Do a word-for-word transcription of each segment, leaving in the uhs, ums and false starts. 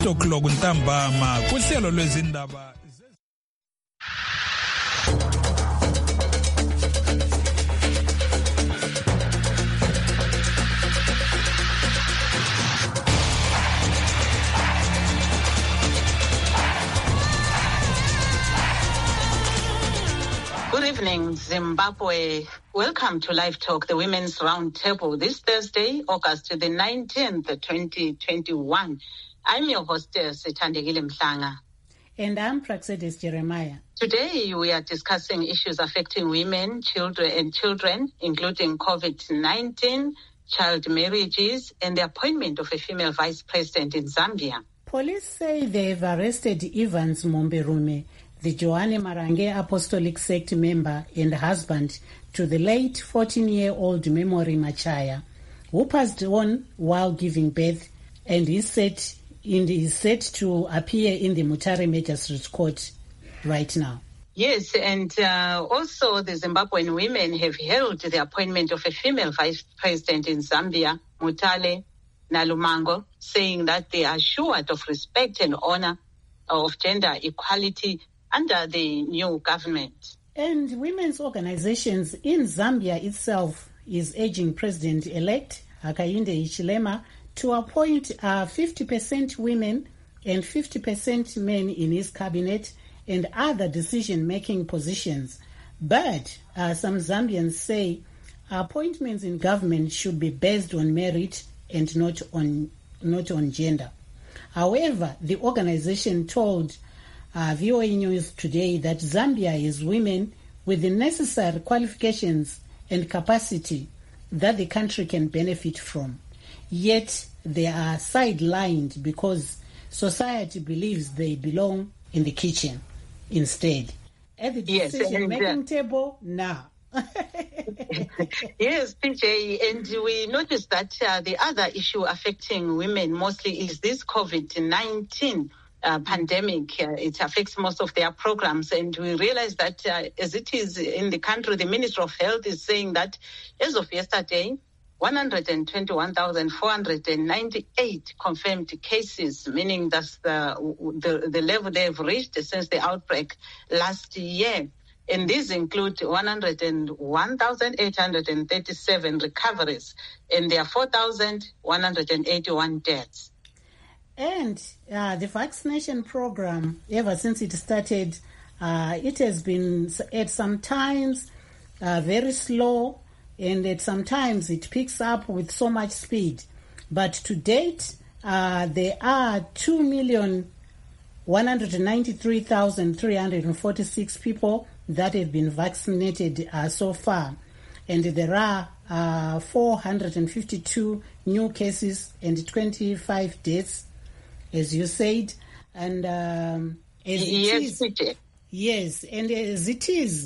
o'clock ntambama kuhlelo lwezindaba. Good evening, Zimbabwe. Welcome to Live Talk, the Women's Roundtable, this Thursday, August the nineteenth, twenty twenty-one. I'm your hostess, Thandekile Mhlanga. And I'm Praxedis Jeremiah. Today, we are discussing issues affecting women, children, and children, including COVID nineteen, child marriages, and the appointment of a female vice president in Zambia. Police say they've arrested Evans Momberume, the Joanne Marange Apostolic Sect member and husband to the late fourteen-year-old Memory Machaya, who passed on while giving birth, and is set, in the, is set to appear in the Mutare Magistrates Court right now. Yes, and uh, also the Zimbabwean women have held the appointment of a female vice president in Zambia, Mutale Nalumango, saying that they are assured of respect and honor of gender equality under the new government. And women's organizations in Zambia itself is urging President-elect Hakainde Hichilema to appoint uh, fifty percent women and fifty percent men in his cabinet and other decision-making positions. But uh, some Zambians say appointments in government should be based on merit and not on, not on gender. However, the organization told Uh, V O A News today that Zambia has women with the necessary qualifications and capacity that the country can benefit from. Yet they are sidelined because society believes they belong in the kitchen instead. At the yes, decision-making uh, table, now. Yes, P J, and we noticed that uh, the other issue affecting women mostly is this COVID nineteen Uh, pandemic. Uh, it affects most of their programs, and we realize that uh, as it is in the country, the Ministry of Health is saying that as of yesterday, one hundred twenty-one thousand four hundred ninety-eight confirmed cases, meaning that's the, the, the level they've reached since the outbreak last year. And these include one hundred one thousand eight hundred thirty-seven recoveries, and there are four thousand one hundred eighty-one deaths. And uh, the vaccination program, ever since it started, uh, it has been at some times uh, very slow, and at some times it picks up with so much speed. But to date, uh, there are two million one hundred ninety-three thousand three hundred forty-six people that have been vaccinated uh, so far. And there are uh, four hundred fifty-two new cases and twenty-five deaths, as you said, and um, as yes, it is, yes, and as it is,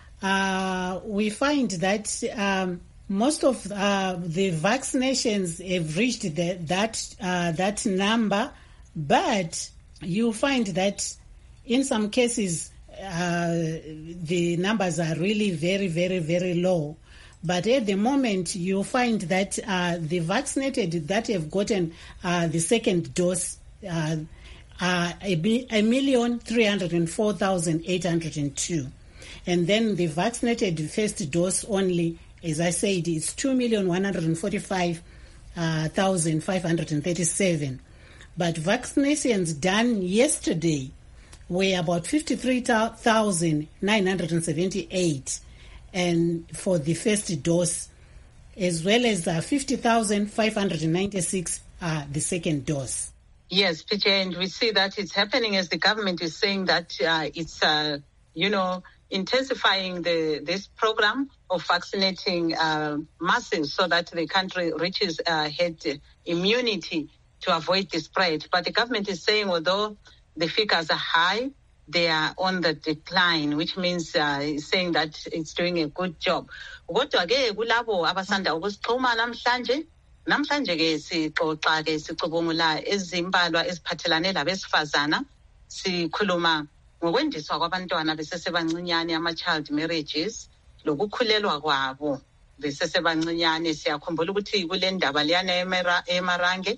uh, we find that um, most of uh, the vaccinations have reached the, that uh, that number, but you find that in some cases uh, the numbers are really very, very, very low. But at the moment, you find that uh, the vaccinated that have gotten uh, the second dose Uh, uh, a, a million three hundred four thousand eight hundred two, and then the vaccinated first dose only, as I said, it's two million one hundred forty-five thousand five hundred thirty-seven. But vaccinations done yesterday were about fifty-three thousand nine hundred seventy-eight, and for the first dose, as well as uh, fifty thousand five hundred ninety-six uh, the second dose. Yes, P J, and we see that it's happening as the government is saying that uh, it's, uh, you know, intensifying the this program of vaccinating uh, masses so that the country reaches uh, herd immunity to avoid the spread. But the government is saying although the figures are high, they are on the decline, which means uh, saying that it's doing a good job. Kodwa ke kulabo abasanda ukusixhuma namhlanje namhlanje ke sixoxa ke sicubungula ezimbalwa eziphathelane labesifazana, sikhuluma ngokwendiswa kwabantwana besesebancinyane, ama-child marriages, lokukhulelwa kwabo besesebancinyane. Siyakhumbula ukuthi kule ndaba liyana eMarange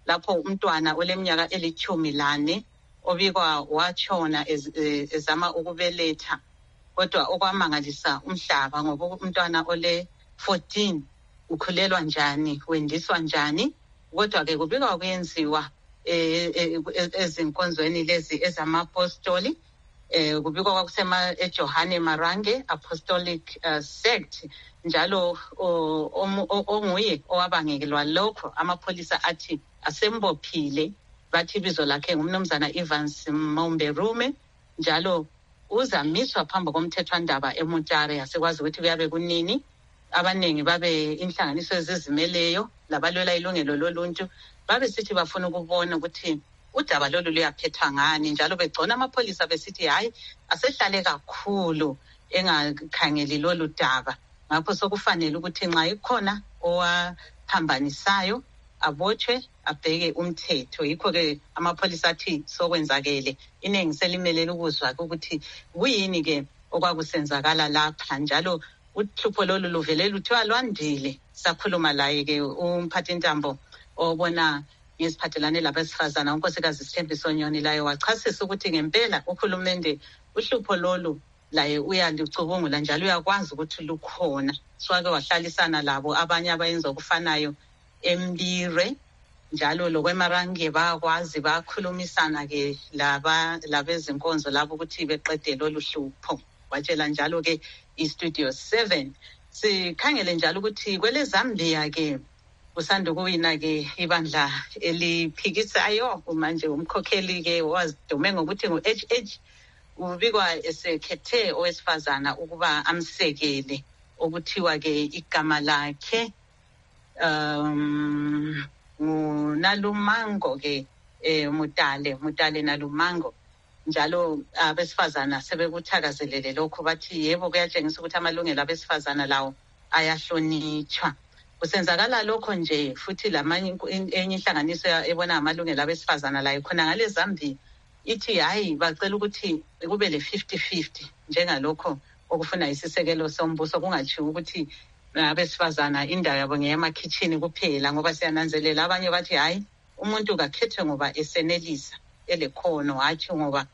lapho umntwana oleminyaka elithumi lane obikwa wachona ezama ukubeletha, kodwa okwamangalisa umhlaba ngoba umntwana ole fourteen ukhulelwa njani, wendiswa njani, kodwa ke kubikwa kuyenziwa ezinkonzweni lezi ezamapostoli. Eh kubikwa kwakusema eJohane Marange Apostolic uh, Sect, njalo onguye owabangelwa lokho amapholisa athi asembophile, bathi ibizo lakhe ngumnumzana Evans Momberume, njalo uzamiswa phambi komthethwandaba eMutare. Asekwazi ukuthi kuyabe kunini abanengi babe inhlanganiso ezizimeleyo labalwela ilungelo loluntu babe sithi bafuna ukubona ukuthi udaba lolu luyaphethwa ngani, njalo begcona amapholisa besithi hayi asehlale kakhulu engakhangeli lolu daba. Ngakho sokufanele ukuthi nxa ikhona owaphambanisayo abotshwe abheke umthetho. Yikho ke amapholisa athi sokwenzakele inengi selimelele ukuzwa ukuthi kuyini ke okwakusenzakala lapha, njalo uhlupho lolu luvele luthiwa lwandile. Sakhuluma laye ke umphathintambo obona ngesiphathelane labesifazana unkosikazi Sithembiso Nyoni, laye wachasisa ukuthi ngempela uhulumende uhlupho lolu laye uyalicubungula njalo uyakwazi ukuthi lukhona. Swake wahlalisana labo abanye abayenza okufanayo eMbire njalo lokweMarange, bakwazi bakhulumisana ke laba labezinkonzo labo ukuthi beqede lolu hlupho. Watshela njalo ke iStudio seven sikhangele njalo ukuthi kwele Zambia ke usanda kuwina ke ibandla eliphikisayo manje. Umkhokheli ke wazidume ngokuthi ngu-H H ubikwa esekhethe owesifazana ukuba amsekele, okuthiwa ke igama lakhe um nguNalumango ke eh Mutale Mutale Nalumango. Njalo abesifazana sebekuthakazelele lokho, bathi yebo kuyatshengisa ukuthi amalungelo abesifazana lawo ayahlonitshwa. Kusenzakala lokho nje futhi lamanye enye inhlanganiso ebona amalungelo abesifazana la khona ngale Zambia ithi hayi bacela ukuthi kube le fifty fifty njengalokho okufuna isisekelo sombuso, kungachiwe ukuthi abesifazana indawo yabo ngeyama-kitchen kuphela, ngoba siyananzelela abanye bathi hayi umuntu kakhethwe ngoba esenelisa elekhono, hatshi ngoba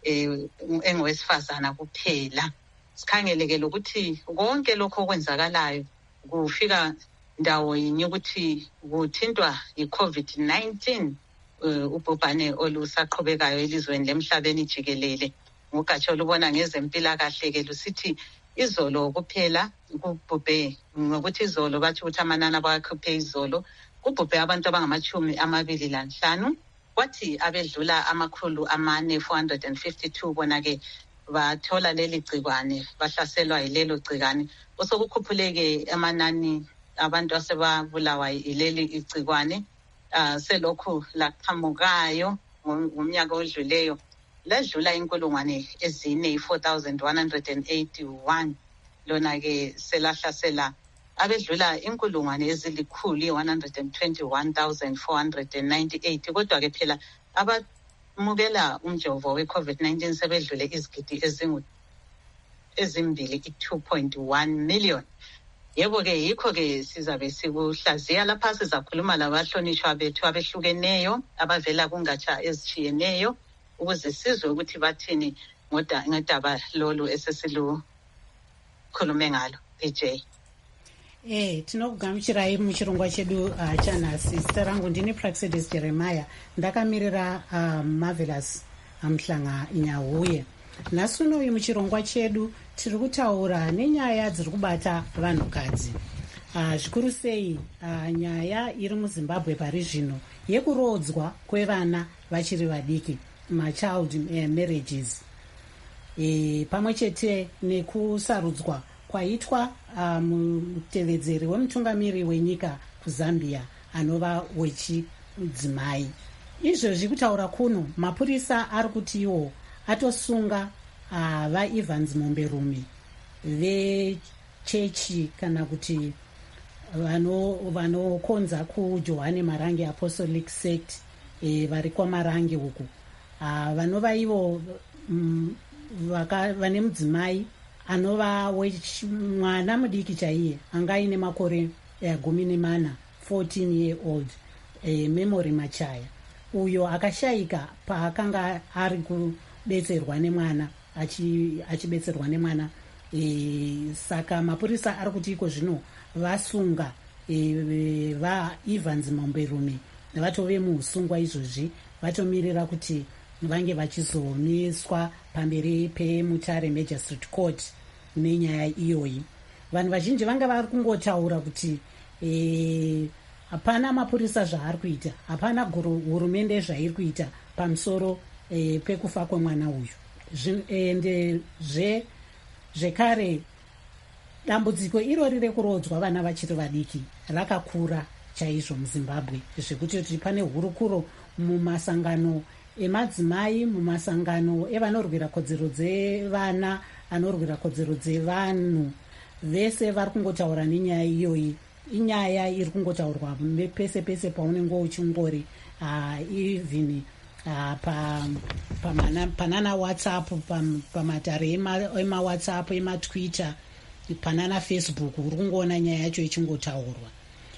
engowesifazana kuphela. Sikhangeleke ukuthi konke lokho okwenzakalayo kufika ndawo yinye ukuthi kuthintwa yi-COVID nineteen, ubhubhane olusaqhubekayo elizweni lemhlabeni jikelele. Ngogatsha olubona ngezempilakahle ke lusithi izolo kuphela kubhubhe, ngokuthi izolo bathi ukuthi amanani abakhuphe izolo kubhubhe abantu abangamachumi amabili lanhlanu, kwathi abedlula amakhulu amane four hundred fifty-two bona ke bathola leli gcikwane, bahlaselwa yilelo gcikwane. Osokukhuphuleke amanani abantu asebabulawa yileli igcikwane uh, selokhu laqhamukayo ngomnyaka odluleyo ladlula inkulungwane ezine four thousand one hundred eighty-one. Lona ke selahlasela abedlula inkulungwane ezilikhulu one hundred twenty-one thousand four hundred ninety-eight. Kodwa ke phela abamukela umjovo we-COVID nineteen sebedlule izigidi ezingu ezimbili i-two point one million. Yebo ke yikho ke sizabe sikuhlaziya lapha, sizakhuluma labahlonishwa bethu abehlukeneyo abavela kungatsha ezitshiyeneyo ukuze sizwe ukuthi bathini ngodaba lolu esesilu khulume ngalo. P J Eh tinokugamuchirai muchirongwa chedu uh, chanhasi. Zita rangu ndini Praxedis Jeremiah, ndakamirira uh, Marvelous Amhlanga Nyahuye. Nhasi unoyu muchirongwa chedu tiri kutaura nenyaya dziri kubata vanhukadzi. Uh, zvikuru sei uh, nyaya iri muZimbabwe pari zvino yekurodzwa kwevana vachiri vadiki, machild uh, marriages, e, pamwe chete nekusarudzwa kwaitwa uh, mutevedzeri wemutungamiri wenyika kuZambia anova wechidzimai. Izvozvi kutaura kuno mapurisa ari kuti iwo atosunga uh, vaEvans Momberume vechechi kana kuti vanokonza kuJohane Marange Apostolic Sect e, vari kwaMarange uku uh, vanova ivo mm, vane mudzimai anova mwana mudiki chaiye anga ine makore uh, gumi nemana fourteen year old e, Memory Machaya, uyo akashayika paakanga ari kubetserwa nemwana achibetserwa achi nemwana e, saka mapurisa ari kuti iko zvino vasunga e, vaEvans Mamberume nevatove muusungwa izvozvi vatomirira kuti vange vachizomiswa pamberi pemutare Magistrate Court nenyaya iyoyi. Vanhu vazhinji vanga vari kungotaura kuti hapana e, mapurisa zvaari kuita, hapana hurumende zvairi kuita pamusoro e, pekufa kwemwana uyu. Ende zve zvekare dambudziko irori rekurodzwa vana vachiri vadiki rakakura chaizvo muZimbabwe, zvekuti pane hurukuro mumasangano emadzimai, mumasangano evanorwira kodzero dzevana, anorwira kodzero dzevanhu, vese vari kungotaura nenyaya iyoyi. Inyaya iri kungotaurwa pese pese paunenge uchingori uh, even uh, pa, pa panana WhatsApp, pamatare ema, ema WhatsApp, ema Twitter, panana Facebook, uri kungoona nyaya yacho ichingotaurwa.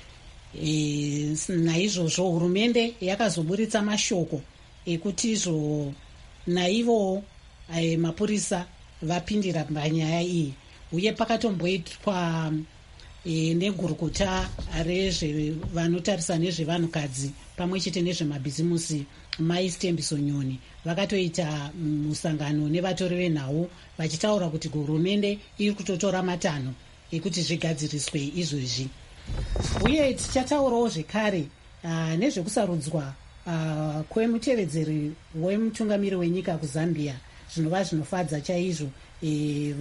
E, naizvozvo hurumende yakazoburitsa mashoko ekuti izvo naivo e, mapurisa vapindira panyaya iyi, uye pakatomboitwa e, negurukota rezvevanotarisa nezvevanhukadzi pamwe chete nezvemabhizimusi maistembiso Nyoni vakatoita musangano nevatori venhau vachitaura kuti hurumende iri kutotora matanho ekuti zvigadziriswe izvozvi. Uye tichataurawo zvekare uh, nezvekusarudzwa uh, kwemutevedzeri wemutungamiri wenyika kuZambia, zvinova zvinofadza chaizvo e,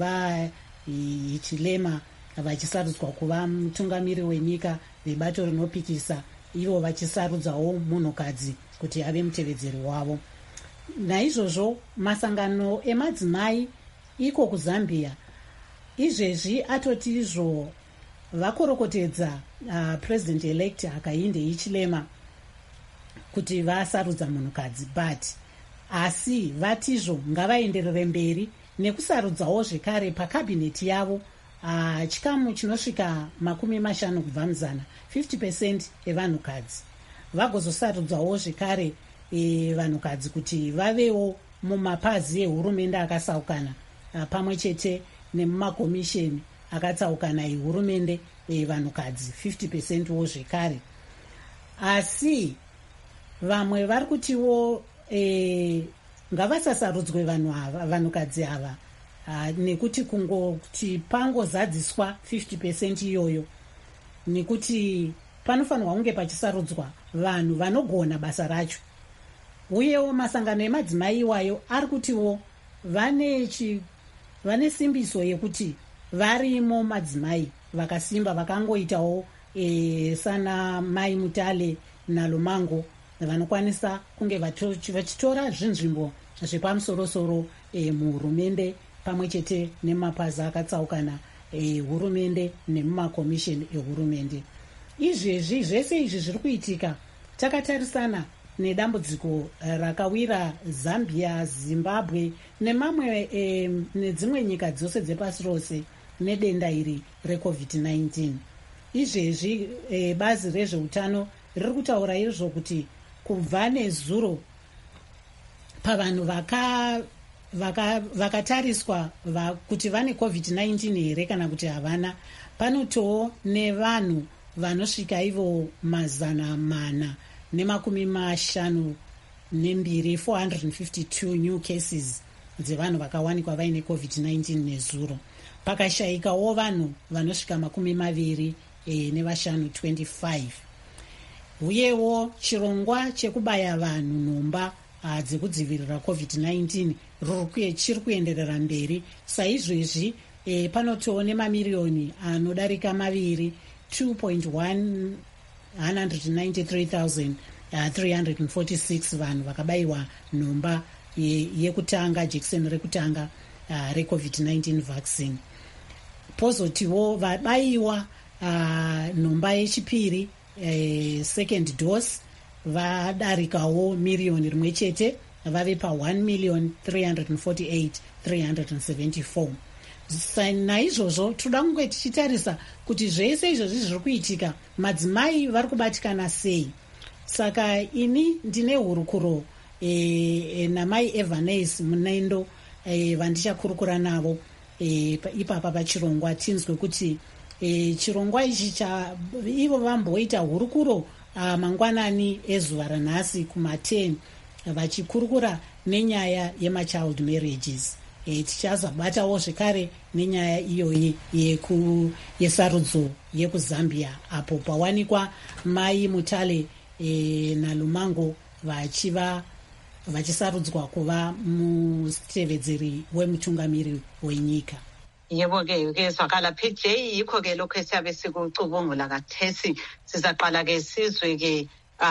vaHichilema vachisarudzwa kuva mutungamiri wenyika vebato rinopikisa, ivo vachisarudzawo munhukadzi kuti ave mutevedzeri wavo. Naizvozvo masangano emadzimai iko kuZambia izvezvi atoti izvo vakorokotedza uh, president elect Hakainde Hichilema kuti vasarudza munhukadzi, but asi vatizvo ngavaenderere mberi nekusarudzawo zvekare pakabineti yavo uh, chikamu chinosvika makumi mashanu kubva muzana, fifty percent evanhukadzi, vagozosarudzawo zvekare e, vanhukadzi kuti vavewo mumapazi ehurumende akasaukana uh, pamwe chete nemumakomisheni akatsaukana ehurumende evanhukadzi fifty percent wo zvekare. Asi vamwe vari kutiwo e, ngavasasarudzwe vanhu ava, vanhukadzi ava uh, nekuti kungoti pangozadziswa fifty percent iyoyo, nekuti panofanirwa kunge pachisarudzwa vanhu vanogona basa racho. Uyewo masangano emadzimai iwayo ari kutiwo vane chi, vane simbiso yekuti varimo madzimai vakasimba vakangoitawo e, sana Mai Mutale naLumango vanokwanisa kunge vachitora zvinzvimbo zvepamusorosoro e, muhurumende pamwe chete nemapazi akatsaukana ehurumende e, nemumakomisheni ehurumende. Izvezvi zvese izvi zviri kuitika takatarisana nedambudziko rakawira Zambia, Zimbabwe nemamwe e, nedzimwe nyika dzose dzepasi rose nedenda iri reCovid nineteen. Izvezvi e, bazi rezveutano riri kutaura izvo kuti kubva nezuro pavanhu vaka vakatariswa vaka kuti vane COVID nineteen here kana kuti havana, panotowo nevanhu vanosvika ivo mazana mana nemakumi mashanu nembiri, four hundred fifty-two new cases dzevanhu vakawanikwa vaine COVID nineteen nezuro. Pakashayikawo vanhu vanosvika makumi maviri e, nevashanu twenty-five. Uyewo chirongwa chekubaya vanhu nhomba dzekudzivirira COVID nineteen chiri kuenderera mberi. Saizvozvi e, panotowo nemamiliyoni anodarika maviri, two point one nine three thousand three hundred forty-six vanhu vakabayiwa nhomba yekutanga, jekiseni rekutanga uh, reCovid nineteen vaccine. Pozotiwo vabayiwa uh, nhomba yechipiri uh, second dose vadarikawo miriyoni rimwe chete, vave pa one million three hundred forty-eight thousand three hundred seventy-four. Naizvozvo toda kunge tichitarisa kuti zvese izvozvi zviri kuitika madzimai vari kubatikana sei. saka ini ndine hurukuro e, e, namai Evanes Munendo e, vandichakurukura navo e, ipapa pachirongwa tinzwe kuti e, chirongwa ichi cha ivo vamboita hurukuro a, mangwanani ezuva ranhasi kuma ten vachikurukura nenyaya yemachild marriages. E, tichazobatawo zvekare nenyaya iyoyi yesarudzo yekuzambia apo pawanikwa mai Mutale e, naLumango vachiva vachisarudzwa kuva mutevedzeri wemutungamiri wenyika. Yebo ke ke zwakala P J yikho ke lokho esiyabe sikucubungula kathesi sizaqala ke sizwe ke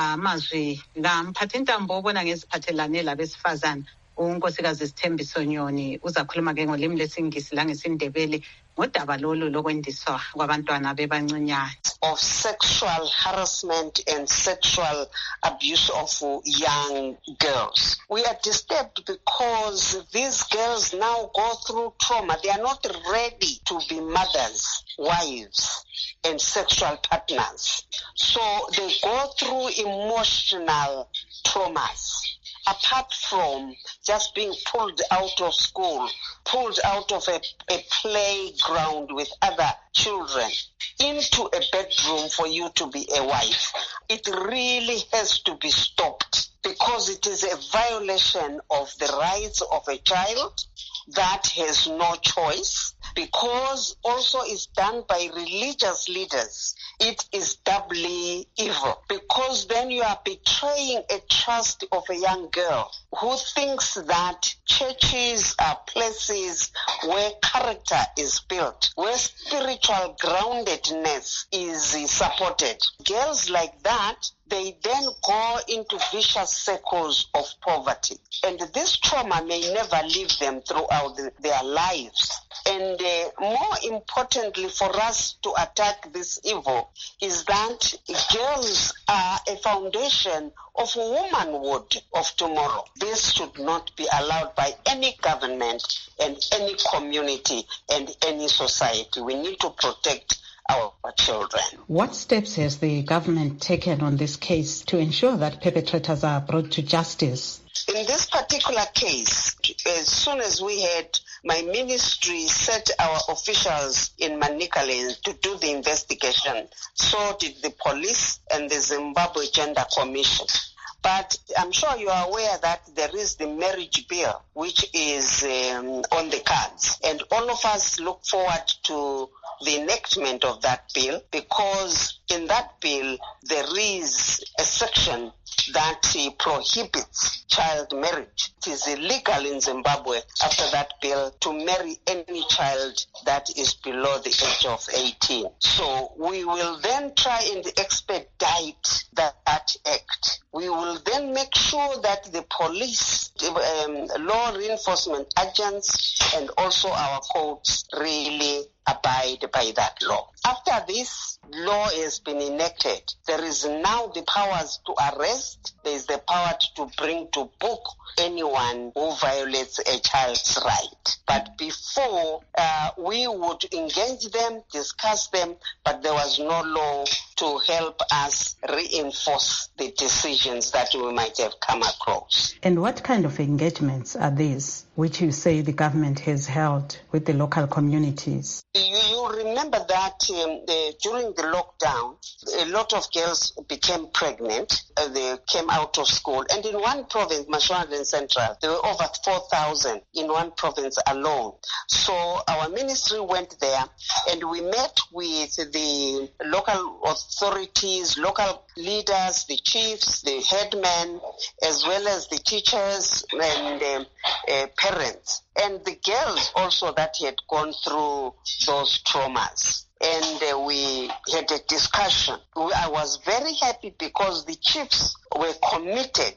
amazwi kaMphathintambo obona ngeziphathelane labesifazana unkosikazi Sithembiso Nyoni uzakhuluma ke ngolimi lesingisi langesindebele ngodaba lolu lokwendiswa kwabantwana bebancinyane of sexual harassment and sexual abuse of young girls. We are disturbed because these girls now go through trauma. They are not ready to be mothers, wives, and sexual partners. So they go through emotional traumas. Apart from just being pulled out of school, pulled out of a, a playground with other children, into a bedroom for you to be a wife. It really has to be stopped because it is a violation of the rights of a child that has no choice, because also it's done by religious leaders. It is doubly evil because then you are betraying a trust of a young girl who thinks that churches are places where character is built, where spiritual groundedness is supported. Girls like that, they then go into vicious circles of poverty. And this trauma may never leave them throughout the, their lives. And uh, more importantly for us to attack this evil is that girls are a foundation of womanhood of tomorrow. This should not be allowed by any government and any community and any society. We need to protect our children. What steps has the government taken on this case to ensure that perpetrators are brought to justice? In this particular case, as soon as we had my ministry set our officials in Manicaland to do the investigation, so did the police and the Zimbabwe Gender Commission. But I'm sure you are aware that there is the marriage bill, which is um, on the cards. And all of us look forward to the enactment of that bill, because in that bill there is a section that uh, prohibits child marriage. It is illegal in Zimbabwe after that bill to marry any child that is below the age of eighteen. So we will then try and expedite that, that act. We will then make sure that the police, um, law enforcement agents, and also our courts really abide by that law. After this law has been enacted, there is now the powers to arrest, there is the power to bring to book anyone who violates a child's right. But before, uh, we would engage them, discuss them, but there was no law to help us reinforce the decisions that we might have come across. And what kind of engagements are these, which you say the government has held with the local communities? You, you remember that um, the, during the lockdown, a lot of girls became pregnant. Uh, they came out of school. And in one province, Mashonaland Central, there were over four thousand in one province alone. So our ministry went there and we met with the local authorities, local leaders, the chiefs, the headmen, as well as the teachers and um, uh, parents. And the girls also that had gone through those traumas. And uh, we had a discussion. I was very happy because the chiefs were committed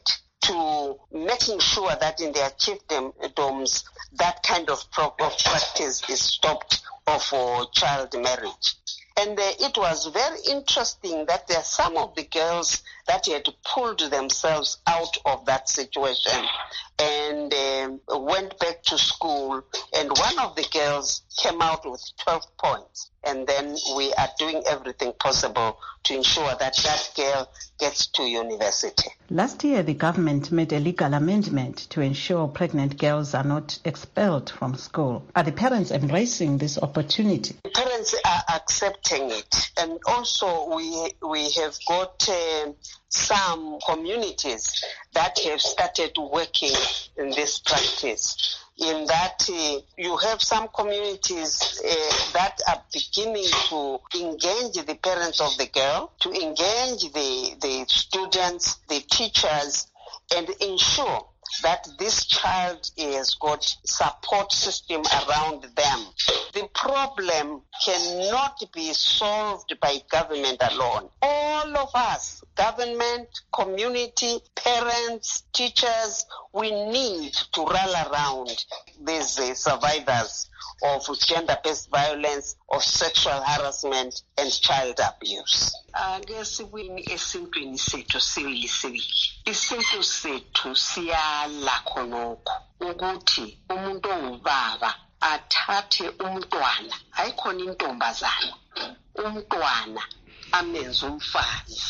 to making sure that in their chiefdoms that kind of practice is stopped for child marriage. And uh, it was very interesting that there are some of the girls that had pulled themselves out of that situation and and um, went back to school, and one of the girls came out with twelve points. And then we are doing everything possible to ensure that that girl gets to university. Last year, the government made a legal amendment to ensure pregnant girls are not expelled from school. Are the parents embracing this opportunity? The parents are accepting it. And also we we have got uh, some communities that have started working in this practice. In that uh, you have some communities uh, that are beginning to engage the parents of the girl, to engage the, the students, the teachers, and ensure that this child has got support system around them. The problem cannot be solved by government alone. All of us, government, community, parents, teachers, we need to rally around these uh, survivors of gender-based violence, of sexual harassment and child abuse. Ngesibini esintwini sethu sibili sibili. Isintu sethu siyala khonokho ukuthi umuntu ongubaba athathe umntwana, ayikhona intombazana, umntwana amenze umfazi,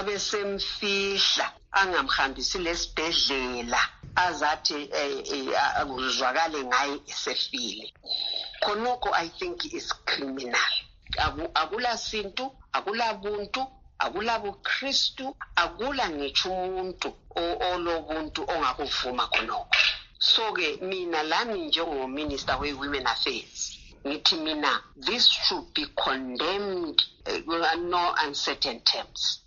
abesemfihla angamhambisi lesibhedlela azathi akuzwakale ngaye esefile. Khonokho I think is criminal. Akula sintu, akula buntu, akula buKristu, akula ngitsho umuntu olobuntu ongakuvuma khonokho. So ke mina lami njengo Minister we Women Affairs ngithi mina this should be condemned uh, with no uncertain terms.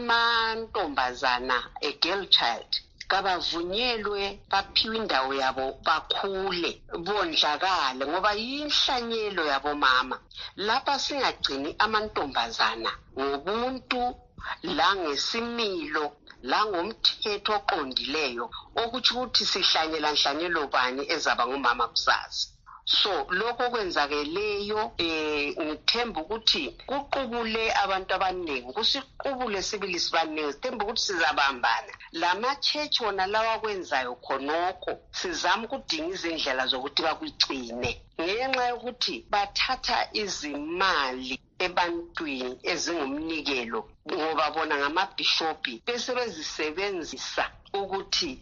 Amantombazana, a girl child, kabavunyelwe baphiwe indawo yabo bakhule bondlakale ngoba yinhlanyelo yabo mama. Lapha singagcini amantombazana ngobuntu la ngesimilo la ngomthetho oqondileyo okuthi ukuthi sihlanyela nhlanyelo bani ezaba ngumama kusasa. So lokho kwenzakeleyo eh ngithemba ukuthi kuqubule abantu abaningi, kusiqubule sibili sibaningi, sithemba ukuthi sizabambana. Lama church wona lawa kwenzayo khonokho sizama ukudinga izindlela zokuthi bakugcine ngenxa yokuthi bathatha izimali ebantwini ezingumnikelo ngoba bona ngamabishopi bese bezisebenzisa ukuthi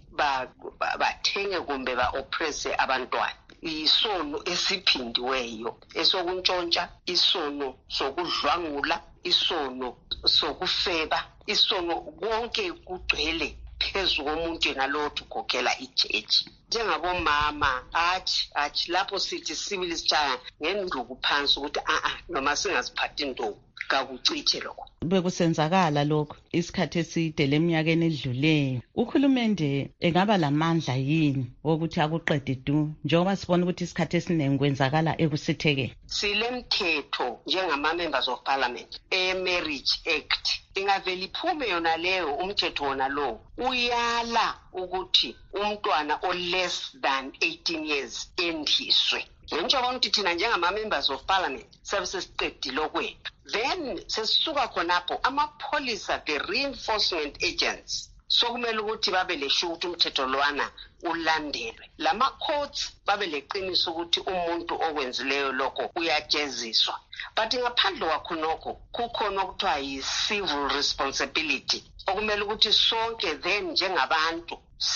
bathenge kumbe ba-oppresse abantwana. Isono esiphindiweyo esokuntshontsha, isono sokudlwangula, isono sokufeba, isono konke kugcwele phezu komuntu nalothu ukhokhela ijeji. Njengabomama athi athi lapho sithi civil sichaya ngenduku phansi ukuthi a a noma singaziphathi intombi kakuciche lokho. Bekusenzakala lokho isikhathi eside leminyakeni edluleyo. Ukhulumende engaba lamandla yini wokuthi akuqede du njengoba sibona ukuthi isikhathi esiningi kwenzakala ekusithekeni? Silemthetho njengama members of parliament, a marriage act. Ingavela iphume yona leyo umthetho wona lo uyala ukuthi umntwana o less than eighteen years endliswe. Njengoba ukuthi thina njengama members of parliament services siqedile kwethu. Then sesisuka khonapho amapholisa, the reinforcement agents, sokumele ukuthi babe lesho ukuthi umthetho lwana ulandelwe. Lama courts babe leqiniso ukuthi umuntu okwenzileyo lokho uyajeziswa. But ngaphandle kwakhonokho kukhona okuthiwa yi-civil responsibility okumele ukuthi sonke then njengabantu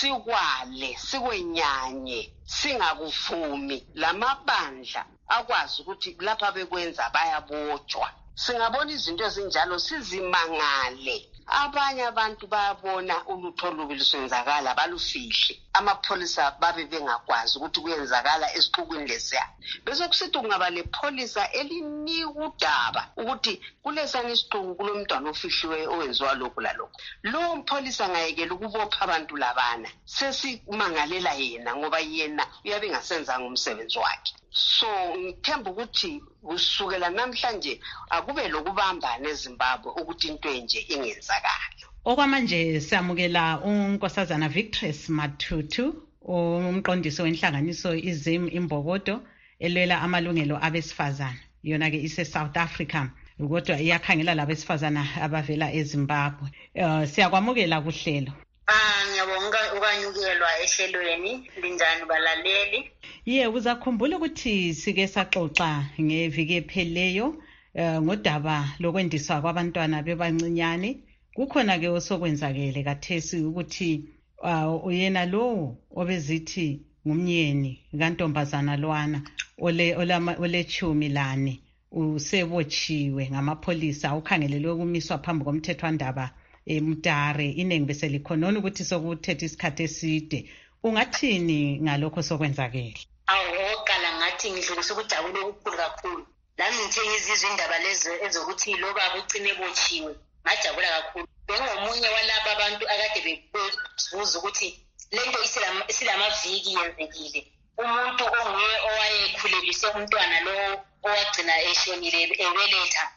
sikwale sikwenyanye singakuvumi lamabandla akwazi ukuthi lapha bekwenza bayabotshwa. Singabona izinto ezinjalo sizimangale. Abanye abantu bayabona ulutho olubi lusenzakala balufihle. Amapholisa babe bengakwazi ukuthi kuyenzakala esiqhukweni lesiya. Bese kusithi kungaba lepholisa elinika udaba ukuthi kulesana isiqhuku kulomntwana ofihliwe owenziwa lokhu lalokho. Lo mpholisa ngayekela ukubopha abantu labana. Sesimangalela yena ngoba yena uyabe ngasenzanga umsebenzi wakhe. So ngithemba ukuthi kusukela namhlanje akube lokubambana eZimbabwe ukuthi into enje ingenzakala. Okwamanje siyamukela uNkosazana Victress Mathutu, umqondisi wenhlanganiso iZim Imbokodo elwela amalungelo abesifazana. Yona ke ise South Africa kodwa iyakhangela labesifazana abavela eZimbabwe. Uh, siyakwamukela kuhlelo. Ah, ngiyabonga ukanyukelwa ehlelweni linjani balaleli. Ye uzakhumbula ukuthi sike saxoxa ngeviki epheleyo ngodaba lokwendiswa kwabantwana bebancinyane. Kukhona ke osokwenzakele kathesi ukuthi uyena lo obezithi ngumnyeni kantombazana lwana ole ole chumi lane usebotshiwe ngamapholisa ukhangelelwe ukumiswa phambi komthethwandaba eMtare. Inengi bese likhonona ukuthi sokuthethe isikhathi eside. Ungathini ngalokho sokwenzakele? Awuqala ngathi ngidlulisa ukujabula okukhulu kakhulu. Lami ngithe ngizizwe indaba lezo ezokuthi lo baba ucine ebotshiwe. Ngajabula kakhulu. Bengomunye walabo abantu akade bebuza ukuthi lento isilamaviki yenzekile. Umuntu onguye owayekhulelise umntwana lo owagcina eshonile ebeletha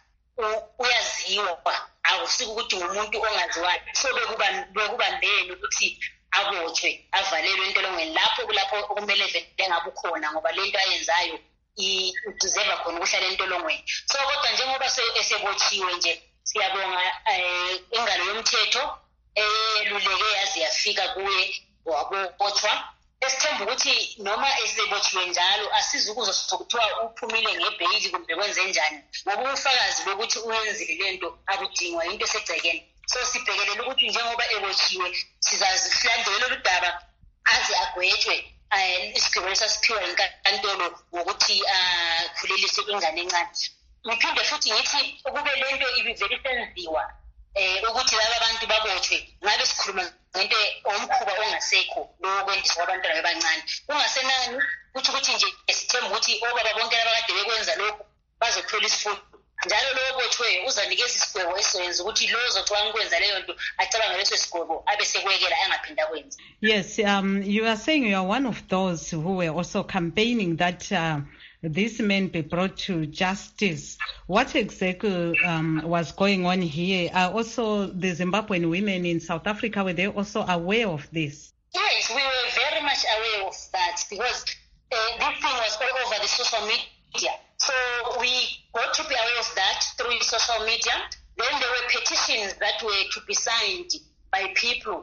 uyaziwa, akusike ukuthi umuntu ongaziwayo. So bekubambeni ukuthi abotshwe avalelwe entolongweni lapho kulapho okumele vele ngabe ukhona ngoba lento ayenzayo idizeva khona ukuhlala entolongweni. So kodwa njengoba esebotshiwe nje siyabonga ingalo yomthetho eluleke yazi yafika kuye wabotshwa. Esithemba ukuthi noma esebotshiwe njalo asizukuzwa sokuthiwa uphumile ngebhayili kumbe kwenze njani ngoba ufakazi bokuthi uyenzile lento akudingwa into esegcekeni. So sibhekelela ukuthi njengoba ebotshiwe sizazihlandela udaba aze agwetshwe isigwebo sasiphiwa inkantolo ngokuthi akhulelise ingane encane. Ngiphinde futhi ngithi ukube lento ibivele senziwa ukuthi laba abantu babotshwe ngabe sikhuluma ngento omkhuba ongasekho lokwendiswa abantwana abancane. Kungasenani kuthi ukuthi nje esithemba ukuthi obaba bonke abakade bekwenza lokho bazothola isifundo. Njalo lo obotshwe uzanikeza isigwebo esenza ukuthi lo ozoxwanga ukwenza leyo nto acabanga leso sigwebo abe sekwekela angaphinda kwenza. Yes, um, you are saying you are one of those who were also campaigning that uh, these men be brought to justice. What exactly um, was going on here? Are also the Zimbabwean women in South Africa, were they also aware of this? Yes, we were very much aware of that because uh, this thing was all over the social media. So we got to be aware of that through social media. Then there were petitions that were to be signed by people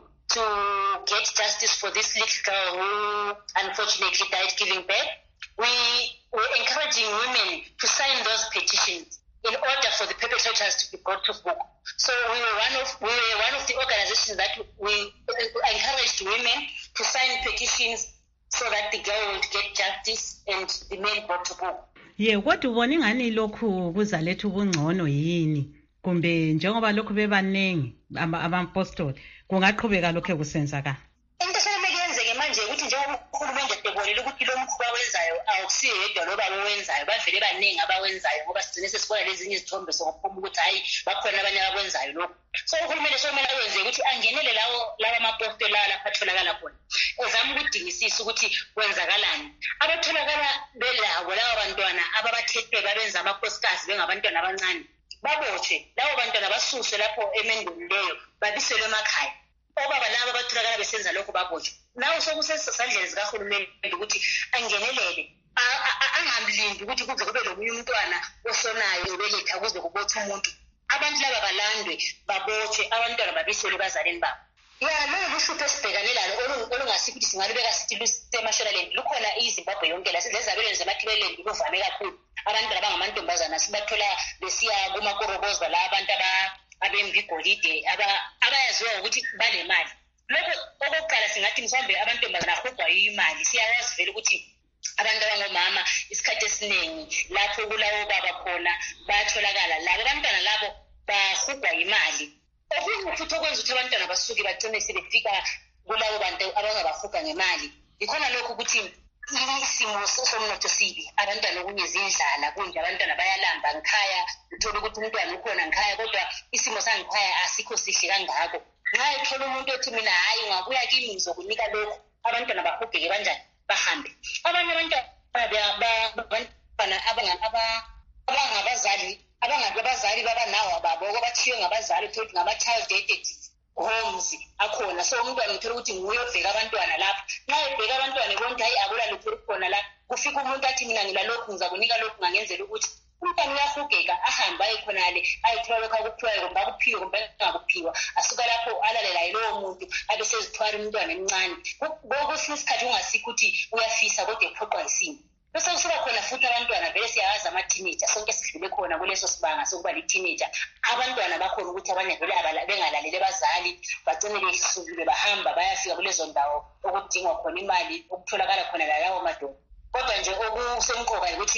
to get justice for this little girl who unfortunately died giving birth. We were encouraging women to sign those petitions in order for the perpetrators to be brought to book. So we were one of we were one of the organizations that we encouraged women to sign petitions so that the girl would get justice and the men brought to book. Yeah, kodwa ubona ingani lokhu kuzaletha ubungcono yini kumbe njengoba lokhu bebaningi abapostoli kungaqhubeka lokho ekusenzakala? Into sekumele manje ukuthi njengoba ukhulumende ebonile ukuthi lo mkhuba wenzayo awusiyo yedwa loba abawenzayo bavele baningi abawenzayo ngoba sigcine sesibona lezinye izithombe sokuphuma ukuthi hayi bakhona abanye abakwenzayo lokho. So uhulumende somela wenze ukuthi angenele lawo lawa amapostoli lapha atholakala khona ezama ukudingisisa ukuthi kwenzakalani. Abatholakala belawo lawo bantwana ababathethwe babenza amakhosikazi bengabantwana abancane babotshwe lawo bantwana basuswe lapho emendweni leyo babiselwe emakhaya. Obaba laba batholakala besenza lokho babotshwe. Nawo sokusesandleni zikahulumende ukuthi angenelele angamlindi ukuthi kuze kube lomunye umntwana osonayo obeletha kuze kubotshwe umuntu. Abantu laba balandwe babotshwe abantwana babiselwe bazaleni babo. Yeah, lo luhlupho esibhekane lalo olungasithi singalibeka sithi lusemashonaleni lukhona iZimbabwe yonke la sizezabelweni zemathibeleni kuvame kakhulu. Abantwana abangamantombazana sibathola besiya kumakorokoza la abantu abembigolide abayaziwa ukuthi banemali. Lokho okokuqala singathi mhlawumbe abantombazana ahugwa imali. Siyayazi vele ukuthi abantu abangomama isikhathi esiningi lapho kulawo baba khona bayatholakala labo abantwana labo bahugwa imali. Okunye futhi okwenza ukuthi abantwana basuke bagcine sebefika kulawo bantu abangabahuga ngemali ikhona lokho ukuthi isimo somnotho sibi abantwana okunye zindlala kunje abantwana bayalamba ngikhaya uthola ukuthi umntwana ukhona ngikhaya kodwa isimo sangikhaya asikho sihle kangako. Nxa ethola umuntu othi mina hayi ngabuya kimi ngizokunika lokho abantwana bahugeke kanjani bahambe. Abanye abantwana abangabazali abangabazali babanawo babo obathiwe ngabazali ukuthi ngama-child detectives homes akhona. So umntwana uthola ukuthi nguye obheka abantwana lapha. Nxa ebheka abantwana bonke hayi akula lutho khona la kufika umuntu athi mina ngilalokhu ngizakunika lokhu ngangenzela ukuthi umntwana uyahugeka ahambe ayekhonale ayithola lokho akuphiwayo kumbe akuphiwe kumbe angakuphiwa asuka lapho alale laye lowo muntu abesezithwala umntwana emncane kwesinye isikhathi ungasikho ukuthi uyafisa kodwa ephoqwa yisimo bese kusuka khona futhi abantwana vele siyawazi ama-teenager sonke sidlule khona kuleso sibanga sokuba li-teenager abantwana bakhona ukuthi abanye vele bengalaleli abazali bagcine besukile bahamba bayafika kulezo ndawo okudingwa khona imali okutholakala khona lalawo madoda kodwa nje okusemqoka ukuthi